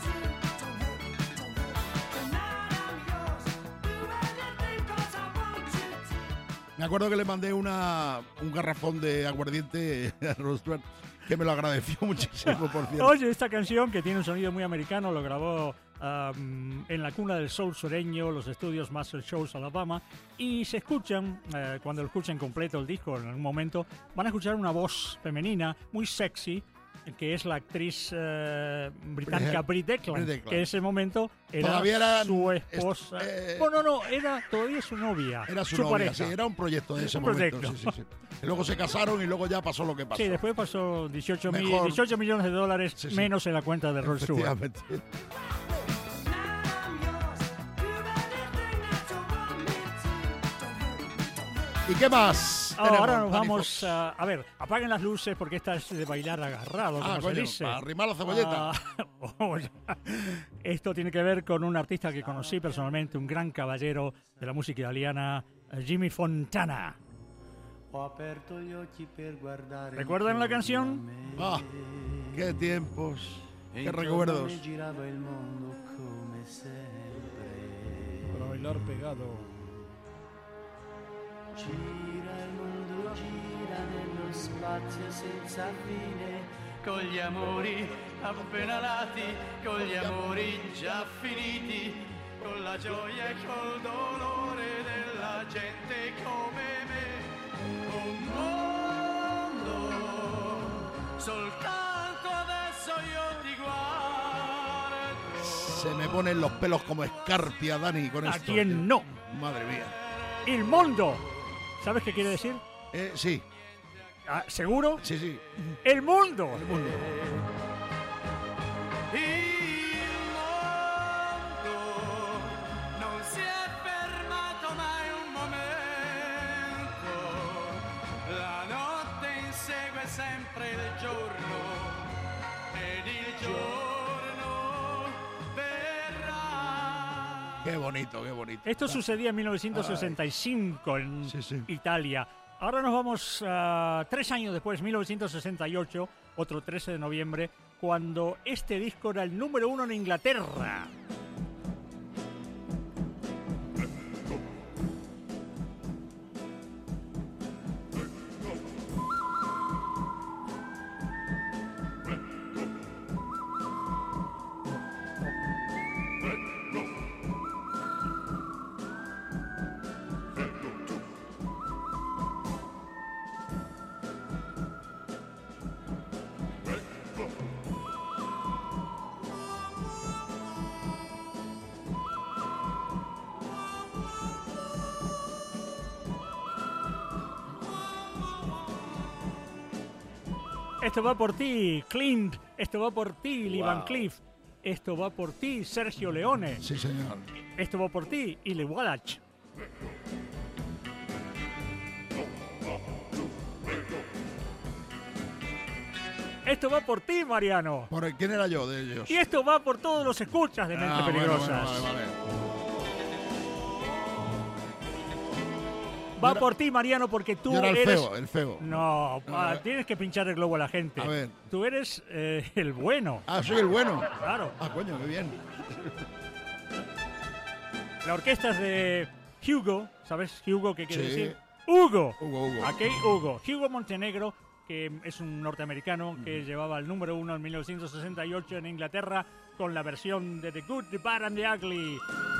Me acuerdo que le mandé una, un garrafón de aguardiente a Rod Stewart, que me lo agradeció muchísimo, por cierto. Oye, esta canción que tiene un sonido muy americano lo grabó um, en la cuna del soul sureño, los estudios Muscle Shoals, Alabama, y se escuchan, eh, cuando lo escuchen completo el disco en algún momento, van a escuchar una voz femenina muy sexy, que es la actriz eh, británica Brit Eklund, Brit Eklund. que en ese momento era Todavía era su esposa. eh, no, no, no, era todavía su novia. Era su, su novia, pareja. sí, era un proyecto de ese Un momento. proyecto. Sí, sí, sí. Y luego se casaron y luego ya pasó lo que pasó. Sí, después pasó dieciocho, mil, Mejor. dieciocho millones de dólares Sí, sí. menos en la cuenta de Rod Stewart. Efectivamente. ¿Y qué más? Ahora tenemos, nos Dani vamos Fox? a... A ver, apaguen las luces porque esta es de bailar agarrado, Ah, como coño, se dice. para arrimar la cebolleta. Ah, oh, ya. Esto tiene que ver con un artista que conocí personalmente, un gran caballero de la música italiana, Jimmy Fontana. ¿Recuerdan la canción? Ah, qué tiempos, qué recuerdos. Para bailar pegado. Gira il mondo, gira nello spazio senza fine, con gli amori appena nati, con gli amori già finiti, con la gioia e col dolore della gente come me. Un mondo, soltanto adesso io ti guardo. Se me ponen los pelos como escarpia, Dani, con ¿A esto. quién no? Madre mía. ¡El mundo! ¿Sabes qué quiere decir? Eh, sí. Ah, ¿seguro? Sí, sí. ¡El mundo! El mundo. Il mondo non si è fermato mai un momento, la notte insegue sempre il giorno ed il giorno verrà. Qué bonito, qué bonito. Esto sucedía en mil novecientos sesenta y cinco en Italia. Ahora nos vamos uh, tres años después, mil novecientos sesenta y ocho, otro trece de noviembre, cuando este disco era el número uno en Inglaterra. Esto va por ti, Clint. Esto va por ti, Lee Van Wow. Cleef. Esto va por ti, Sergio Leone. Sí, señor. Esto va por ti, Ile Wallach. Esto va por ti, Mariano. ¿Por quién era yo de ellos? Y esto va por todos los escuchas de Mente Ah, bueno, Peligrosas. bueno, vale, vale. Va Yo era- por ti, Mariano, porque tú yo era el eres... feo, el feo. No, pa- Ah, tienes que pinchar el globo a la gente. A ver. Tú eres eh, el bueno. Ah, soy el bueno. Claro. Ah, coño, qué bien. La orquesta es de Hugo. ¿Sabes Hugo qué quiere Sí. decir? Hugo. Hugo, Hugo. Aquí Hugo. Hugo Montenegro, que es un norteamericano que llevaba el número uno en mil novecientos sesenta y ocho en Inglaterra con la versión de The Good, The Bad and The Ugly.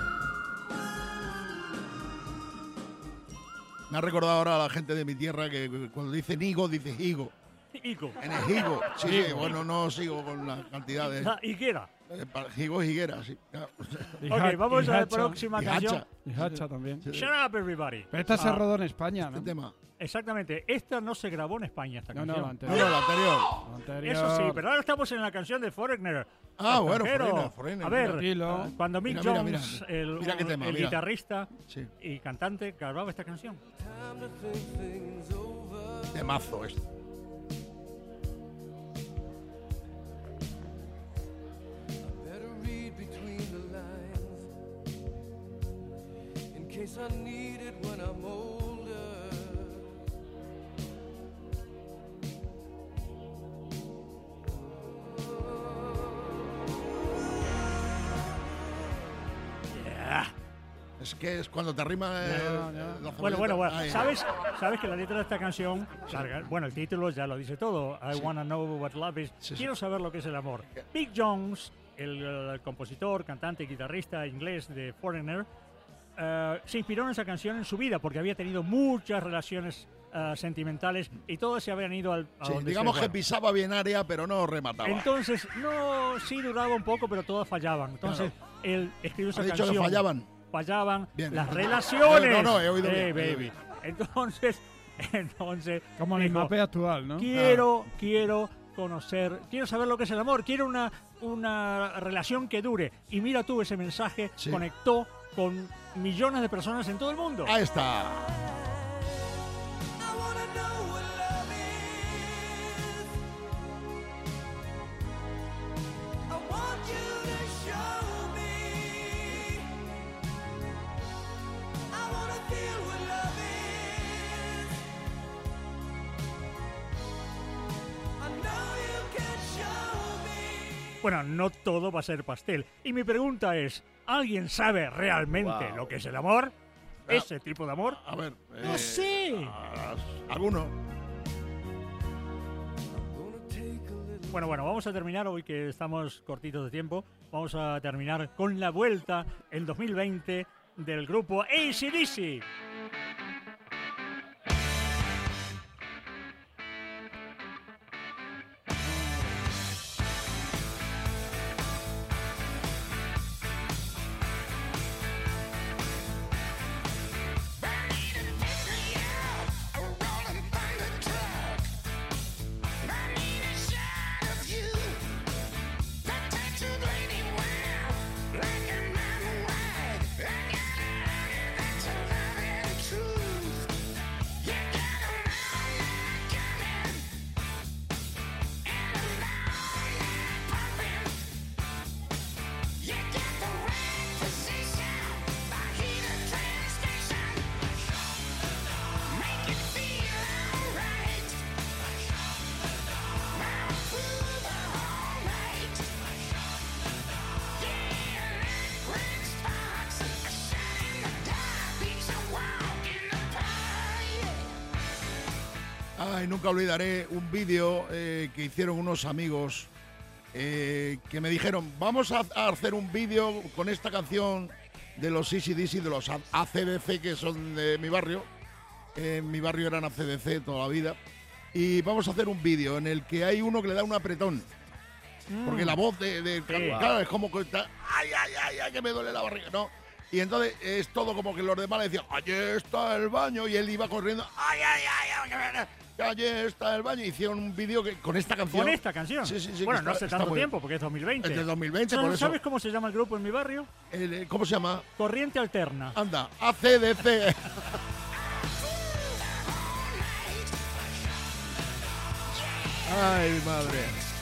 Me ha recordado ahora a la gente de mi tierra que cuando dicen higo, dice higo. Higo. En el higo. Sí, sí, bueno, no sigo con la cantidad de... La higuera. Eh, para- Higo es higuera, sí. Claro. Ok, vamos y a la hacha. próxima Y canción. hacha. Y hacha también. Shut up, everybody. Pero esta se Ah, rodó en España, ¿no? Este tema. Exactamente. Esta no se grabó en España, esta No, no, canción. la No, anterior. no, la anterior. La anterior. Eso sí, pero ahora estamos en la canción de Foreigner. Ah, bueno, Extranjero. Foreigner, Foreigner, A ver, tranquilo. ah, cuando Mick Mira, mira, mira. Jones, el, Mira qué tema, el mira. guitarrista Sí. y cantante, grababa esta canción. Temazo esto. Better read between the lines in case I need it when I'm older. Yeah. Es que es cuando te arrima eh, Ya, ya. la Bueno, cebolleta. bueno, bueno. Ay, ¿Sabes, ¿Sabes que la letra de esta canción, larga- bueno, el título ya lo dice todo. I Sí. wanna know what love is. Sí, sí. Quiero saber lo que es el amor. Mick Jones, el, el compositor, cantante y guitarrista inglés de Foreigner, eh, se inspiró en esa canción en su vida porque había tenido muchas relaciones eh, sentimentales y todas se habían ido al, a Sí, donde digamos se que fueron. pisaba bien área, pero no remataba. Entonces, no, sí duraba un poco, pero todas fallaban. Entonces, él escribió esa ¿Ha dicho canción. que fallaban? Fallaban Bien. las relaciones. No, no, he oído Eh, bien, he oído baby. bien. Entonces, entonces. Como el dijo, mape actual, ¿no? Quiero, quiero conocer, quiero saber lo que es el amor, quiero una, una relación que dure. Y mira tú, ese mensaje Sí. conectó con millones de personas en todo el mundo. Ahí está. Bueno, no todo va a ser pastel. Y mi pregunta es, ¿alguien sabe realmente Wow. lo que es el amor? Ah, ¿Ese tipo de amor? A ver. No eh, sé. ah, ¿Alguno? Bueno, bueno, vamos a terminar hoy que estamos cortitos de tiempo. Vamos a terminar con la vuelta en dos mil veinte del grupo A C D C. Ay, nunca olvidaré un vídeo eh, que hicieron unos amigos eh, que me dijeron, vamos a, a hacer un vídeo con esta canción de los A C D C, de los A C D C, que son de mi barrio. Eh, en mi barrio eran A C D C toda la vida. Y vamos a hacer un vídeo en el que hay uno que le da un apretón. Mm. Porque la voz de... de Sí. claro, es como que está... Ay, ay, ay, ay, que me duele la barriga, ¿no? Y entonces es todo como que los demás le decían, allí está el baño, y él iba corriendo, ay, ay, ay, ay, que me- que allí está el baño. Hicieron un vídeo que con esta canción. ¿Con esta canción? Sí, sí, sí. Bueno, que no está- hace está tanto muy- tiempo, porque es dos mil veinte. Es de dos mil veinte, ¿Sabes- por eso. ¿Sabes cómo se llama el grupo en mi barrio? El, eh, ¿Cómo se llama? Corriente Alterna. Anda, A C D C. Ay, madre.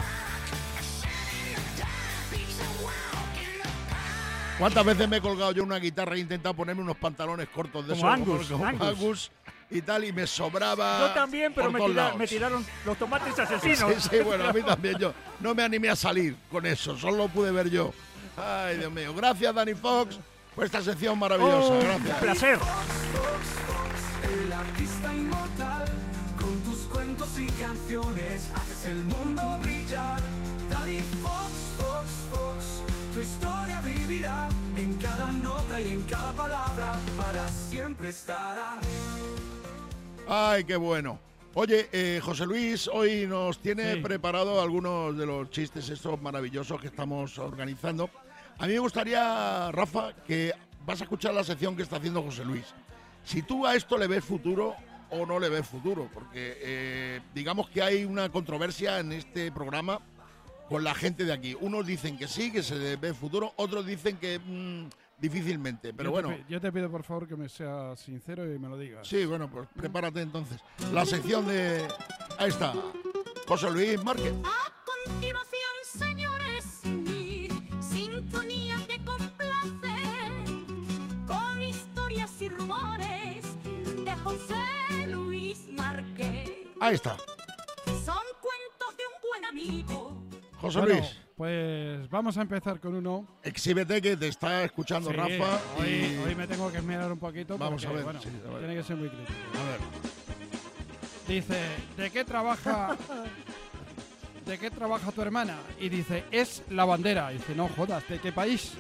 ¿Cuántas veces me he colgado yo una guitarra e he intentado ponerme unos pantalones cortos de Como esos, Angus, como Angus. Angus y tal, y me sobraba. Yo también, pero por me, todos tira- lados. me tiraron los tomates asesinos. Sí, sí, bueno, a mí también. Yo no me animé a salir con eso, solo lo pude ver yo. Ay, Dios mío. Gracias, Danny Fox, por esta sección maravillosa. Oh, Gracias. un placer. El artista inmortal, con tus cuentos y canciones, haces el mundo brillar. Daddy Fox, Fox, Fox, tu historia vivirá en cada nota y en cada palabra, para siempre estará. Ay, qué bueno. Oye, eh, José Luis, hoy nos tiene Sí. preparado algunos de los chistes estos maravillosos que estamos organizando. A mí me gustaría, Rafa, que vas a escuchar la sección que está haciendo José Luis. Si tú a esto le ves futuro o no le ves futuro, porque eh, digamos que hay una controversia en este programa con la gente de aquí. Unos dicen que sí, que se le ve futuro, otros dicen que mm, difícilmente, pero yo bueno. Te, pi- yo te pido por favor que me seas sincero y me lo digas. Sí, bueno, pues prepárate entonces. La sección de... Ahí está. José Luis Márquez. A continuación, señores, mi sintonía que complace con historias y rumores de José Luis Márquez. Ahí está. Son cuentos de un buen amigo. José Bueno, Luis, pues vamos a empezar con uno. exhíbete que te está escuchando Sí, Rafa. hoy, y- hoy me tengo que esmerar un poquito. Vamos porque, a ver, bueno, sí, a ver. tiene que ser muy crítico. A ver. Dice, ¿de qué trabaja? ¿De qué trabaja tu hermana? Y dice, es la bandera. Y dice, no jodas, ¿de qué país?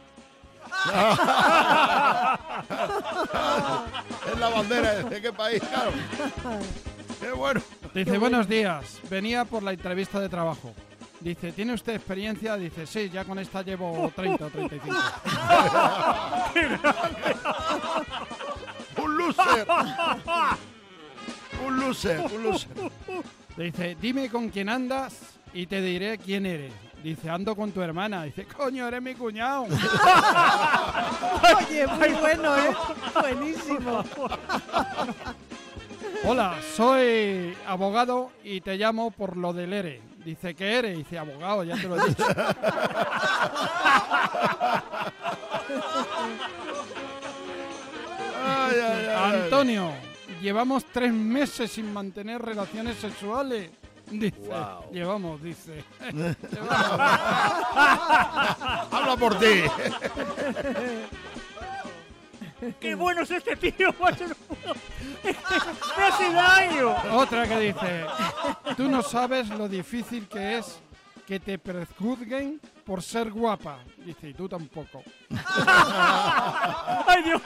Es la bandera, ¿de qué país? Claro. Qué bueno. Dice, buenos días, venía por la entrevista de trabajo. Dice, ¿tiene usted experiencia? Dice, sí, ya con esta llevo treinta o treinta y cinco. Un loser. Un loser, un loser. Dice, dime con quién andas y te diré quién eres. Dice, ando con tu hermana. Dice, coño, eres mi cuñado. Oye, muy bueno, ¿eh? Buenísimo. Hola, soy abogado y te llamo por lo del E R E. Dice, ¿qué eres? Dice, abogado, ya te lo he dicho. Ay, ay, ay. Antonio, llevamos tres meses sin mantener relaciones sexuales. Dice, Wow. llevamos, dice. Habla por ti. ¡Qué bueno es este tío! macho, no puedo. ¡Me hace daño! Otra que dice, tú no sabes lo difícil que es que te prejuzguen por ser guapa. Dice, y tú tampoco. ¡Ay, Dios!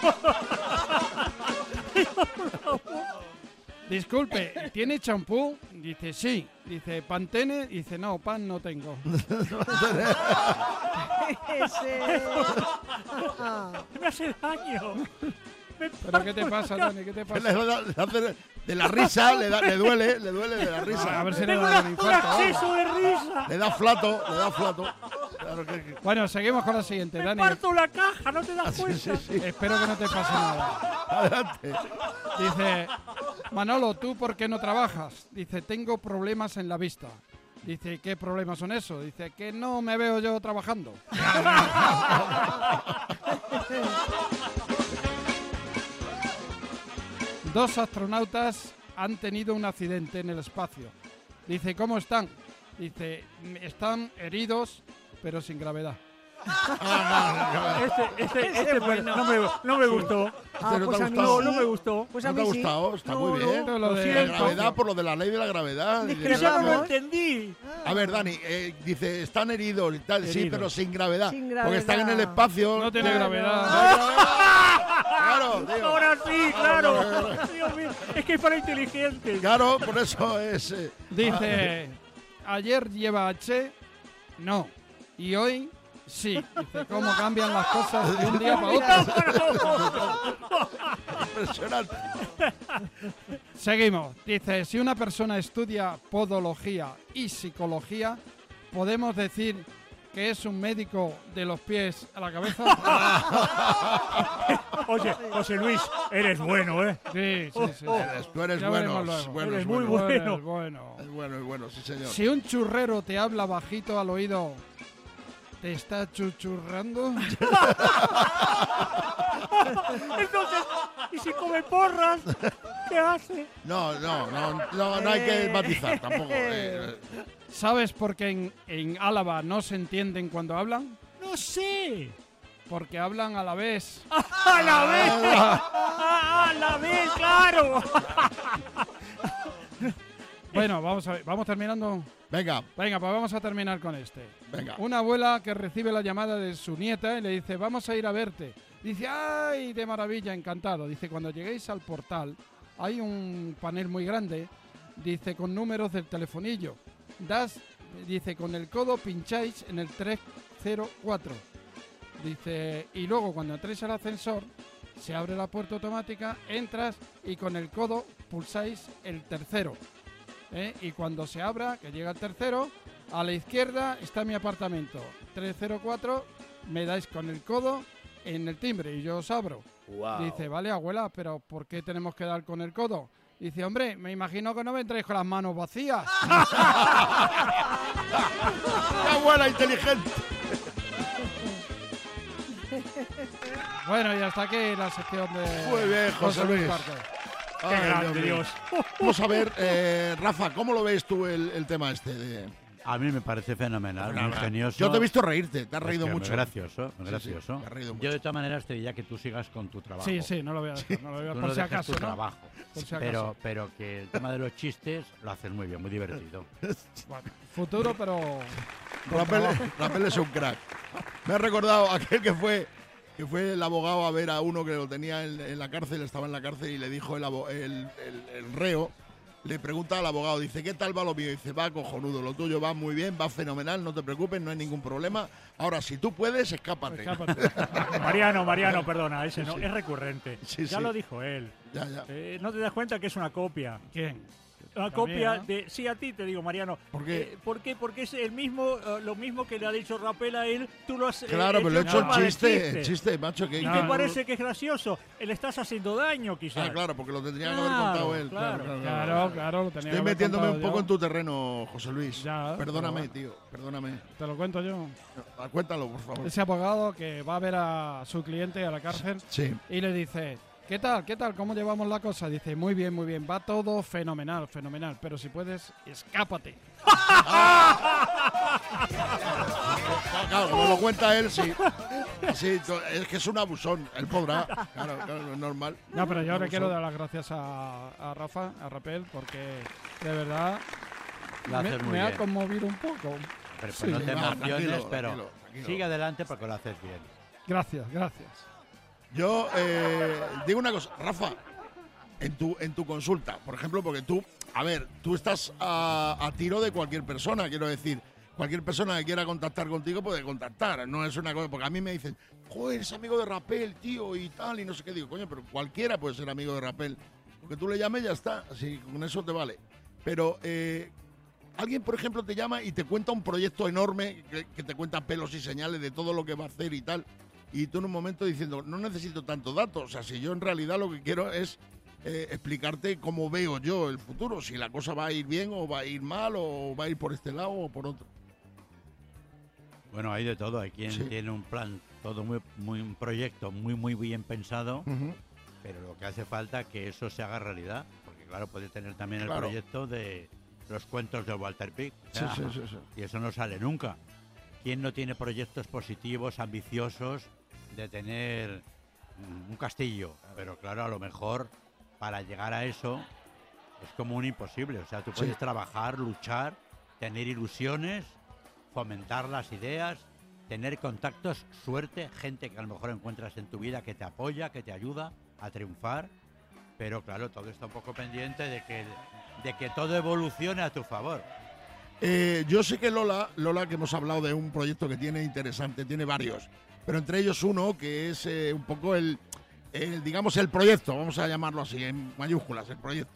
Disculpe, ¿tiene champú? Dice, sí. Dice, ¿Pantene? Dice, no, pan no tengo. Ese. Ah. ¡Me hace daño! Me ¿Pero qué te parto pasa, la Dani? ¿Qué te Le pasa? da- le hace- de la risa, le, da- le duele, le duele de la risa. A ver si le Tengo da un un infarto. acceso de risa. Le da flato, le da flato. Claro que, que- Bueno, seguimos con la siguiente, Me Dani. parto la caja, ¿no te das sí, cuenta? sí, sí. Espero que no te pase nada. Adelante. Dice, Manolo, ¿tú por qué no trabajas? Dice, tengo problemas en la vista. Dice, ¿qué problemas son esos? Dice, que no me veo yo trabajando. Dos astronautas han tenido un accidente en el espacio. Dice, ¿cómo están? Dice, están heridos, pero sin gravedad. Este, este, Ese este bueno. no, me, no me gustó. Ah, ¿no te pues ha a mí gustado? sí. No me gustó. Pues a ¿No te mí ha sí. gustado? Está No, muy no. bien. Pero lo de- La gravedad por lo de la ley de la gravedad. Pero no lo Vamos. entendí. A ver, Dani, eh, dice, están heridos y tal, sí, Heridos. pero sin gravedad. Sin Porque están en el gravedad. espacio. No tiene Claro. gravedad. Claro, tío. Ahora sí, claro. Claro. Dios mío, es que es para inteligentes. Claro, por eso es. eh, Dice, ayer lleva H, no. Y hoy, sí. Dice, ¿cómo cambian las cosas de un día para otro? impresionante. Seguimos. Dice, si una persona estudia podología y psicología, ¿podemos decir que es un médico de los pies a la cabeza? Oye, José Luis, eres bueno, ¿eh? Sí, sí, sí. Oh, Eres- tú eres Ya bueno. veremos luego. es bueno, Eres es muy bueno. bueno. Es bueno. Es bueno, es bueno, sí, señor. Si un churrero te habla bajito al oído, ¿te está chuchurrando? Entonces, ¿y si come porras? ¿Qué hace? No, no, no, no, no hay que matizar tampoco. eh, ¿Sabes por qué en, en Álava no se entienden cuando hablan? No sé. Porque hablan a la vez. ¡A la vez! ¡A la vez, claro! Bueno, vamos a ver, vamos terminando. Venga, Venga, pues vamos a terminar con este. venga. Una abuela que recibe la llamada de su nieta y le dice, vamos a ir a verte. Dice, ¡ay, de maravilla, encantado! Dice, cuando lleguéis al portal hay un panel muy grande, dice, con números del telefonillo. Das, dice, con el codo pincháis en el tres cero cuatro. Dice, y luego cuando entréis al ascensor, se abre la puerta automática, entras y con el codo pulsáis el tercero. ¿eh? Y cuando se abra, que llega el tercero, a la izquierda está mi apartamento. tres cero cuatro, me dais con el codo en el timbre y yo os abro. Wow. Dice, vale, abuela, pero ¿por qué tenemos que dar con el codo? Dice, hombre, me imagino que no vendréis con las manos vacías. ¡Qué abuela inteligente! Bueno, y hasta aquí la sección de Muy bien, José Luis. Parker. ¡Qué Ay, grande, mío. Dios! Vamos a ver, eh, Rafa, ¿cómo lo ves tú el, el tema este? De... A mí me parece fenomenal, muy ingenioso. Yo te he visto reírte, te has Es reído que muy mucho. gracioso, muy Sí, gracioso. sí, te has reído Yo mucho. de todas maneras te diría que tú sigas con tu trabajo. Sí, sí, no lo voy a dejar, no lo voy a Tú por no si dejes acaso, tu ¿no? trabajo. Por si acaso. Pero, pero que el tema de los chistes lo haces muy bien, muy divertido. Bueno, futuro, pero... Rapel, Rapel es un crack. Me ha recordado aquel que fue que fue el abogado a ver a uno que lo tenía en, en la cárcel, estaba en la cárcel y le dijo el, abo- el, el- el reo, le pregunta al abogado, dice, ¿qué tal va lo mío? Dice, va cojonudo, lo tuyo va muy bien, va fenomenal, no te preocupes, no hay ningún problema. Ahora, si tú puedes, escápate. Escápate. Mariano, Mariano, perdona, ese Sí, no, sí. es recurrente. Sí, ya sí. lo dijo él. Ya, ya. Eh, ¿No te das cuenta que es una copia? ¿Quién? Una También, copia ¿no? de... Sí, a ti te digo, Mariano. ¿Por qué? Eh, ¿Por qué? Porque es el mismo, eh, lo mismo que le ha dicho Rapel a él, tú lo has eh, Claro, pero le he hecho el forma de chiste, el chiste, macho, que... ¿Y No, te no, parece que es gracioso? Le estás haciendo daño, quizás. Ah, claro, porque lo tendría que Claro, haber contado él. claro, Claro, claro, lo tenía que Estoy haber metiéndome un contado poco yo. en tu terreno, José Luis. Ya, Perdóname, pero tío, perdóname. Te lo cuento yo. Ah, Cuéntalo, por favor. Ese abogado que va a ver a su cliente a la cárcel Sí. y le dice, ¿Qué tal? ¿Qué tal? ¿Cómo llevamos la cosa? Dice, muy bien, muy bien, va todo fenomenal, fenomenal, pero si puedes, escápate. Claro, como lo cuenta él, sí. Sí, to- es que es un abusón, él podrá. Claro, claro, es normal. No, pero yo Un le quiero abusón. dar las gracias a, a Rafa, a Rapel, porque de verdad Lo me, haces muy me ha bien. conmovido un poco. Pero Sí. no te Va, emociones, tranquilo, pero tranquilo, tranquilo. sigue adelante porque lo haces bien. Gracias, gracias. Yo eh, digo una cosa, Rafa, en tu, en tu consulta, por ejemplo, porque tú, a ver, tú estás a, a tiro de cualquier persona, quiero decir, cualquier persona que quiera contactar contigo puede contactar, no es una cosa, porque a mí me dicen, joder, es amigo de Rapel, tío, y tal, y no sé qué, digo, coño, pero cualquiera puede ser amigo de Rapel, porque tú le llames ya está, así, con eso te vale. Pero eh, alguien, por ejemplo, te llama y te cuenta un proyecto enorme, que, que te cuenta pelos y señales de todo lo que va a hacer y tal, y tú en un momento diciendo, no necesito tantos datos, o sea, si yo en realidad lo que quiero es eh, explicarte cómo veo yo el futuro, si la cosa va a ir bien o va a ir mal o va a ir por este lado o por otro. Bueno, hay de todo. Hay quien Sí. tiene un plan, todo muy, muy un proyecto muy, muy bien pensado, Ujú. pero lo que hace falta es que eso se haga realidad. Porque, claro, puede tener también el Claro. proyecto de los cuentos de Walter Pick. Sí, sí, sí, sí. Y eso no sale nunca. ¿Quién no tiene proyectos positivos, ambiciosos, de tener mm, un castillo? Pero, claro, a lo mejor para llegar a eso es como un imposible. O sea, tú Sí. puedes trabajar, luchar, tener ilusiones, fomentar las ideas, tener contactos, suerte, gente que a lo mejor encuentras en tu vida que te apoya, que te ayuda a triunfar, pero claro, todo está un poco pendiente de que, de que todo evolucione a tu favor. Eh, yo sé que Lola, Lola, que hemos hablado de un proyecto que tiene interesante, tiene varios, pero entre ellos uno que es eh, un poco el, el, digamos, el proyecto, vamos a llamarlo así, en mayúsculas, el proyecto.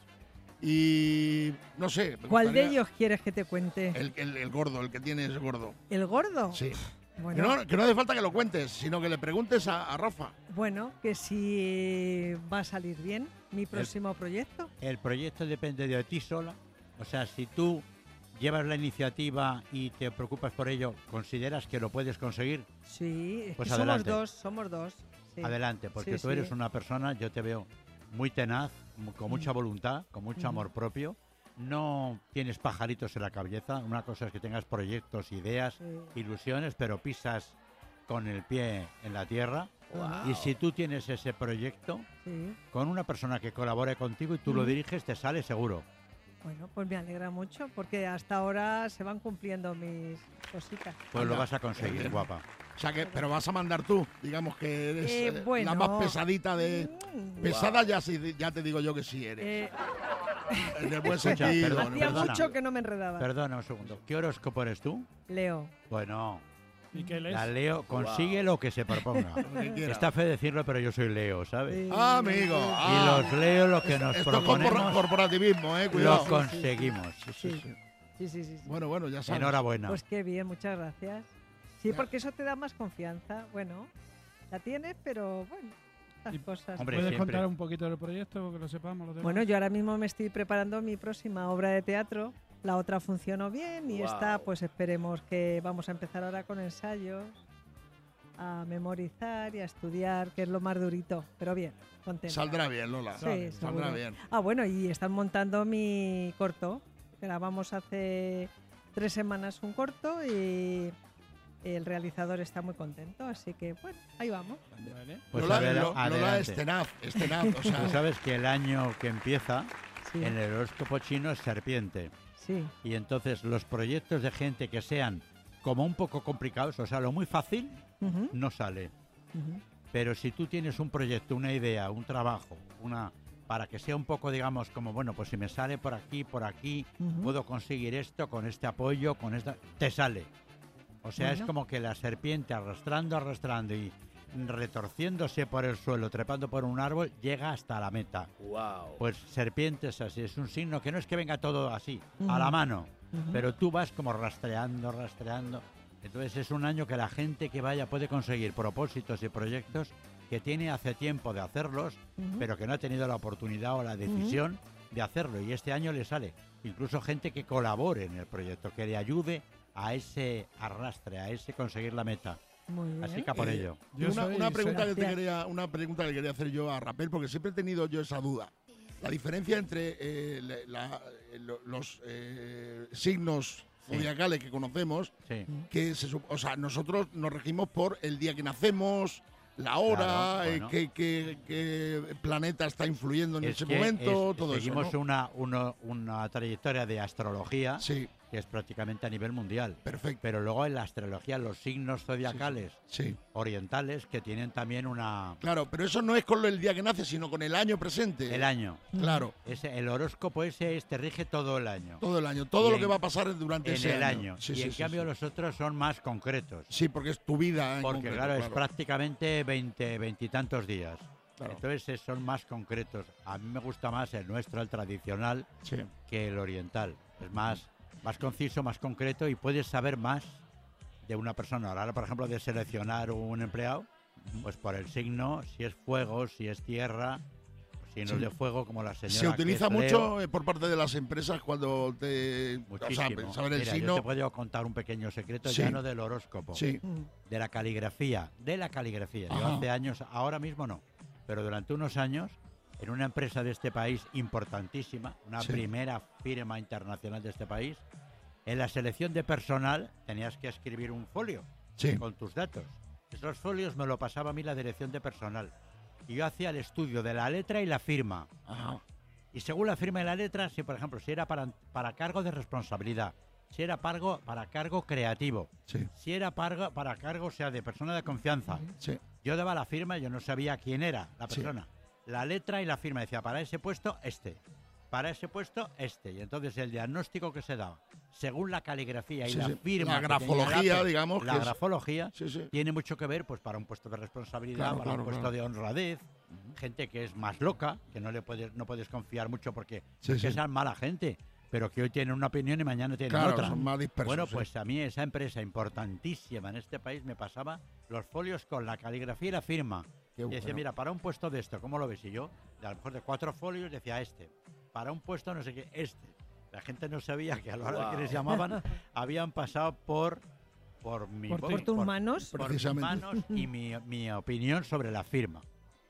Y no sé. me ¿Cuál de gustaría- ellos quieres que te cuente? El, el, el gordo, el que tienes gordo. ¿El gordo? Sí. Bueno, Que, no, que no hace falta que lo cuentes, sino que le preguntes a, a Rafa. bueno, que si va a salir bien mi próximo proyecto. El proyecto depende de ti sola, o sea, si tú llevas la iniciativa y te preocupas por ello, ¿consideras que lo puedes conseguir? Sí, es Pues que adelante. somos dos, somos dos. sí. Adelante, porque Sí, tú sí. eres una persona, yo te veo muy tenaz, mu- con mucha voluntad, con mucho Mm. amor propio. No tienes pajaritos en la cabeza. Una cosa es que tengas proyectos, ideas, Sí. ilusiones, pero pisas con el pie en la tierra. Guau. Y si tú tienes ese proyecto, Sí. con una persona que colabore contigo y tú lo Mm. diriges, te sale seguro. Bueno, pues me alegra mucho porque hasta ahora se van cumpliendo mis cositas. Pues lo Anda, vas a conseguir, bien. guapa. O sea que, pero vas a mandar tú, digamos que eres Eh, eh, bueno. la más pesadita de. Mm. Pesada ya, sí, ya te digo yo que sí eres. Eh, En el buen Escucha, sentido. perdona, en el hacía buen perdona. mucho que no me enredaba. Perdona un segundo. ¿Qué horóscopo eres tú? Leo. Bueno, ¿Y qué lees? la Leo consigue lo que se proponga. Lo que quiera. Está fe decirlo, pero yo soy Leo, ¿sabes? Sí. Ah, amigo. Y ah. los Leo lo que nos Esto es corpora- proponemos corporativismo, eh, lo cuidado. conseguimos. Sí, sí, sí, sí, sí. Bueno, bueno, ya sabes. Enhorabuena. Pues qué bien, muchas gracias. Sí, Ya. porque eso te da más confianza. Bueno, la tienes, pero bueno, las Y- cosas. Hombre, ¿Puedes siempre. contar un poquito del proyecto, que lo sepamos los demás? Bueno, yo ahora mismo me estoy preparando mi próxima obra de teatro. La otra funcionó bien y esta, Guau. pues esperemos que vamos a empezar ahora con ensayos, a memorizar y a estudiar, que es lo más durito. Pero bien, contenta. Saldrá bien, Lola. Sí, Saldrá seguro. bien. Ah, bueno, y están montando mi corto. Grabamos hace tres semanas un corto y el realizador está muy contento, así que bueno, ahí vamos. Vale. Pues Lola, adela- Lo- Lola adelante. es tenaz, es tenaz. O sea, Tú sabes que el año que empieza Sí, en el horóscopo chino es serpiente. sí. Y entonces los proyectos de gente que sean como un poco complicados, o sea, lo muy fácil, Ujú, no sale. ujú. Pero si tú tienes un proyecto, una idea, un trabajo, una para que sea un poco, digamos, como, bueno, pues si me sale por aquí, por aquí, Ujú. puedo conseguir esto con este apoyo, con esta... Te sale. O sea, es Bueno. como que la serpiente arrastrando, arrastrando y retorciéndose por el suelo, trepando por un árbol, llega hasta la meta. Wow. Pues serpiente es así, es un signo que no es que venga todo así, Ujú. a la mano, Ujú. pero tú vas como rastreando, rastreando. Entonces es un año que la gente que vaya puede conseguir propósitos y proyectos que tiene hace tiempo de hacerlos, Ujú. pero que no ha tenido la oportunidad o la decisión de hacerlo. Y este año le sale. Incluso gente que colabore en el proyecto, que le ayude a ese arrastre, a ese conseguir la meta. Muy bien. Así que a por Eh, ello. y una, soy- una pregunta que te Gracias. quería, una pregunta que quería hacer yo a Rapel, porque siempre he tenido yo esa duda. La diferencia entre eh, la- la- eh, lo- los eh, signos Sí. zodiacales que conocemos, Sí. que se, sup- o sea, nosotros nos regimos por el día que nacemos, la hora, Claro, eh, bueno. qué, qué- qué planeta está influyendo en Es ese que momento, es- todo seguimos eso. ¿no? una, uno- una trayectoria de astrología Sí, que es prácticamente a nivel mundial. perfecto. Pero luego en la astrología los signos zodiacales Sí. orientales que tienen también una... Claro, pero eso no es con el día que nace, sino con el año presente. El año. Claro, Ese, el horóscopo ese es- te rige todo el año. todo el año. Todo Y lo en- que va a pasar durante en ese el año. Sí, y sí, en sí, cambio sí. los otros son más concretos. Sí, porque es tu vida. En Porque concreto, claro, es prácticamente veinte, veintitantos días. Claro. Entonces eh, son más concretos. A mí me gusta más el nuestro, el tradicional, Sí. que el oriental. Es más, más conciso, más concreto y puedes saber más de una persona. Ahora, por ejemplo, de seleccionar un empleado, pues por el signo, si es fuego, si es tierra, si no Sí. es de fuego, como la señora. Se utiliza que es mucho Leo. eh, por parte de las empresas cuando te. O sea, Muchísimo. saber el Mira, signo. yo te puedo contar un pequeño secreto Sí. ya no del horóscopo, Sí. de la caligrafía, de la caligrafía. Yo Ajá. hace años, ahora mismo no, pero durante unos años, en una empresa de este país importantísima, una Sí. primera firma internacional de este país, en la selección de personal tenías que escribir un folio Sí. con tus datos. Esos folios me lo pasaba a mí la dirección de personal. Y yo hacía el estudio de la letra y la firma. Ajá. Y según la firma y la letra, si por ejemplo, si era para, para cargo de responsabilidad, si era pargo, para cargo creativo, Sí. si era pargo, para cargo, o sea, de persona de confianza. Sí. Yo daba la firma y yo no sabía quién era la Sí. persona. La letra y la firma decía, para ese puesto, este. Para ese puesto, este. Y entonces el diagnóstico que se daba, según la caligrafía y Sí, la sí. firma... La que tenía grafología, pe- digamos, La que es- grafología Sí, sí. tiene mucho que ver pues para un puesto de responsabilidad, Claro, para claro, un puesto claro. de honradez, gente que es más loca, que no le puedes, no puedes confiar mucho porque Sí, no es que sí. sean mala gente, pero que hoy tienen una opinión y mañana tienen Claro, otra. son más dispersos, Bueno, sí. pues a mí esa empresa importantísima en este país me pasaba los folios con la caligrafía y la firma. Qué Y decía, bueno. mira, para un puesto de esto, ¿cómo lo ves? Y yo, a lo mejor de cuatro folios, decía este. Para un puesto no sé qué, este. La gente no sabía que a la hora de que les llamaban habían pasado por por mi Por ti. Por tus manos. por mis Precisamente. manos y mi, mi opinión sobre la firma.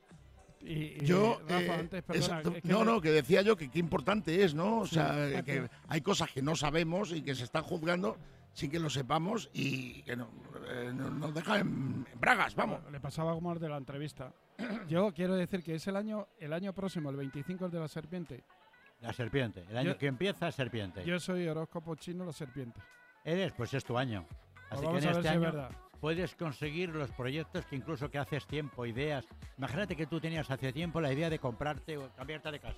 Y, y, Yo, Rafa, eh, antes, perdona, exacto. es que no, me- no, que decía yo que qué importante es, ¿no? O Sí, sea, exacto. que hay cosas que no sabemos y que se están juzgando sin que lo sepamos y que no, eh, no- nos dejan en, en bragas, vamos. Le pasaba como al de la entrevista. Yo quiero decir que es el año, el año próximo, el veinticinco, el de la serpiente. La serpiente. El año Yo- que empieza es serpiente. Yo soy horóscopo chino, la serpiente. Eres, pues es tu año. Así que vamos en a ver este si es año verdad. puedes conseguir los proyectos que incluso que haces tiempo, ideas. Imagínate que tú tenías hace tiempo la idea de comprarte o cambiarte de casa.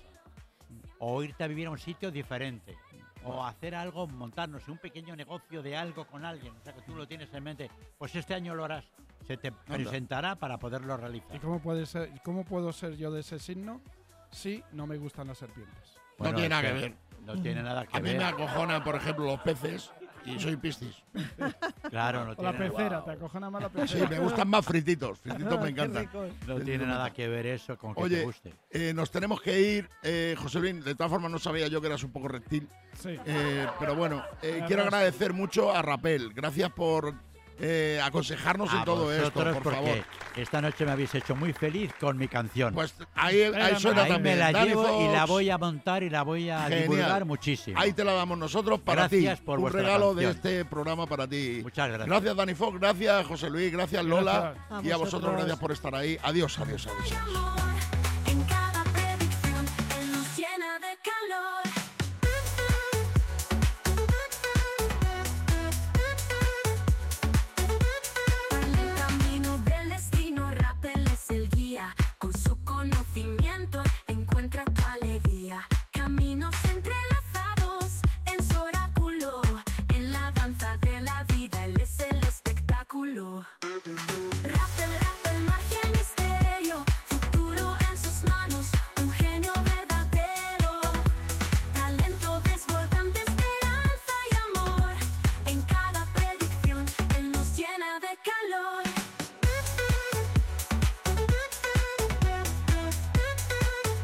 O irte a vivir a un sitio diferente. O hacer algo, montar, no sé, un pequeño negocio de algo con alguien. O sea, que tú lo tienes en mente. Pues este año lo harás. Se te presentará para poderlo realizar. ¿Y cómo, puede ser, cómo puedo ser yo de ese signo si no me gustan las serpientes? No Bueno, tiene es nada que que ver. No tiene nada que A mí ver. me acojonan, por ejemplo, los peces y soy piscis. Claro, no O la tiene, pecera, te acojona más la Sí, pecera. me gustan más frititos. Frititos me Qué encantan. ricos. no tiene nada que ver eso con que te Oye, guste. eh, nos tenemos que ir, eh, José Luis. De todas formas, no sabía yo que eras un poco reptil. Sí. Eh, pero bueno, eh, Además- quiero agradecer mucho a Rapel. Gracias por eh, aconsejarnos A en todo esto, vosotros, por porque favor. esta noche me habéis hecho muy feliz con mi canción. Pues ahí, ahí suena Ahí también. me la Dani llevo y la Fox, voy a montar y la voy a genial. divulgar muchísimo. Ahí te la damos nosotros para Gracias ti. por Un vuestra regalo de canción. este programa para ti. Muchas gracias. Gracias, Dani Fox. Gracias, José Luis. Gracias, Lola. Gracias. A Y a vosotros, vosotros. gracias por estar ahí. Adiós, adiós, adiós. amor. En cada predicción, Él nos llena de calor. En el camino del destino, Rapel es el guía. Con su conocimiento encuentra tu alegría. Caminos entrelazados en su oráculo. En la danza de la vida, Él es el espectáculo. Rapel, Rapel, magia y misterio, futuro en sus manos, un genio verdadero. Talento desbordante, esperanza y amor. En cada predicción, Él nos llena de calor.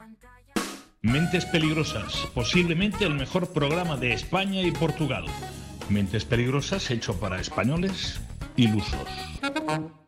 Mentes Peligrosas, posiblemente el mejor programa de España y Portugal. Mentes Peligrosas hecho para españoles ilusos.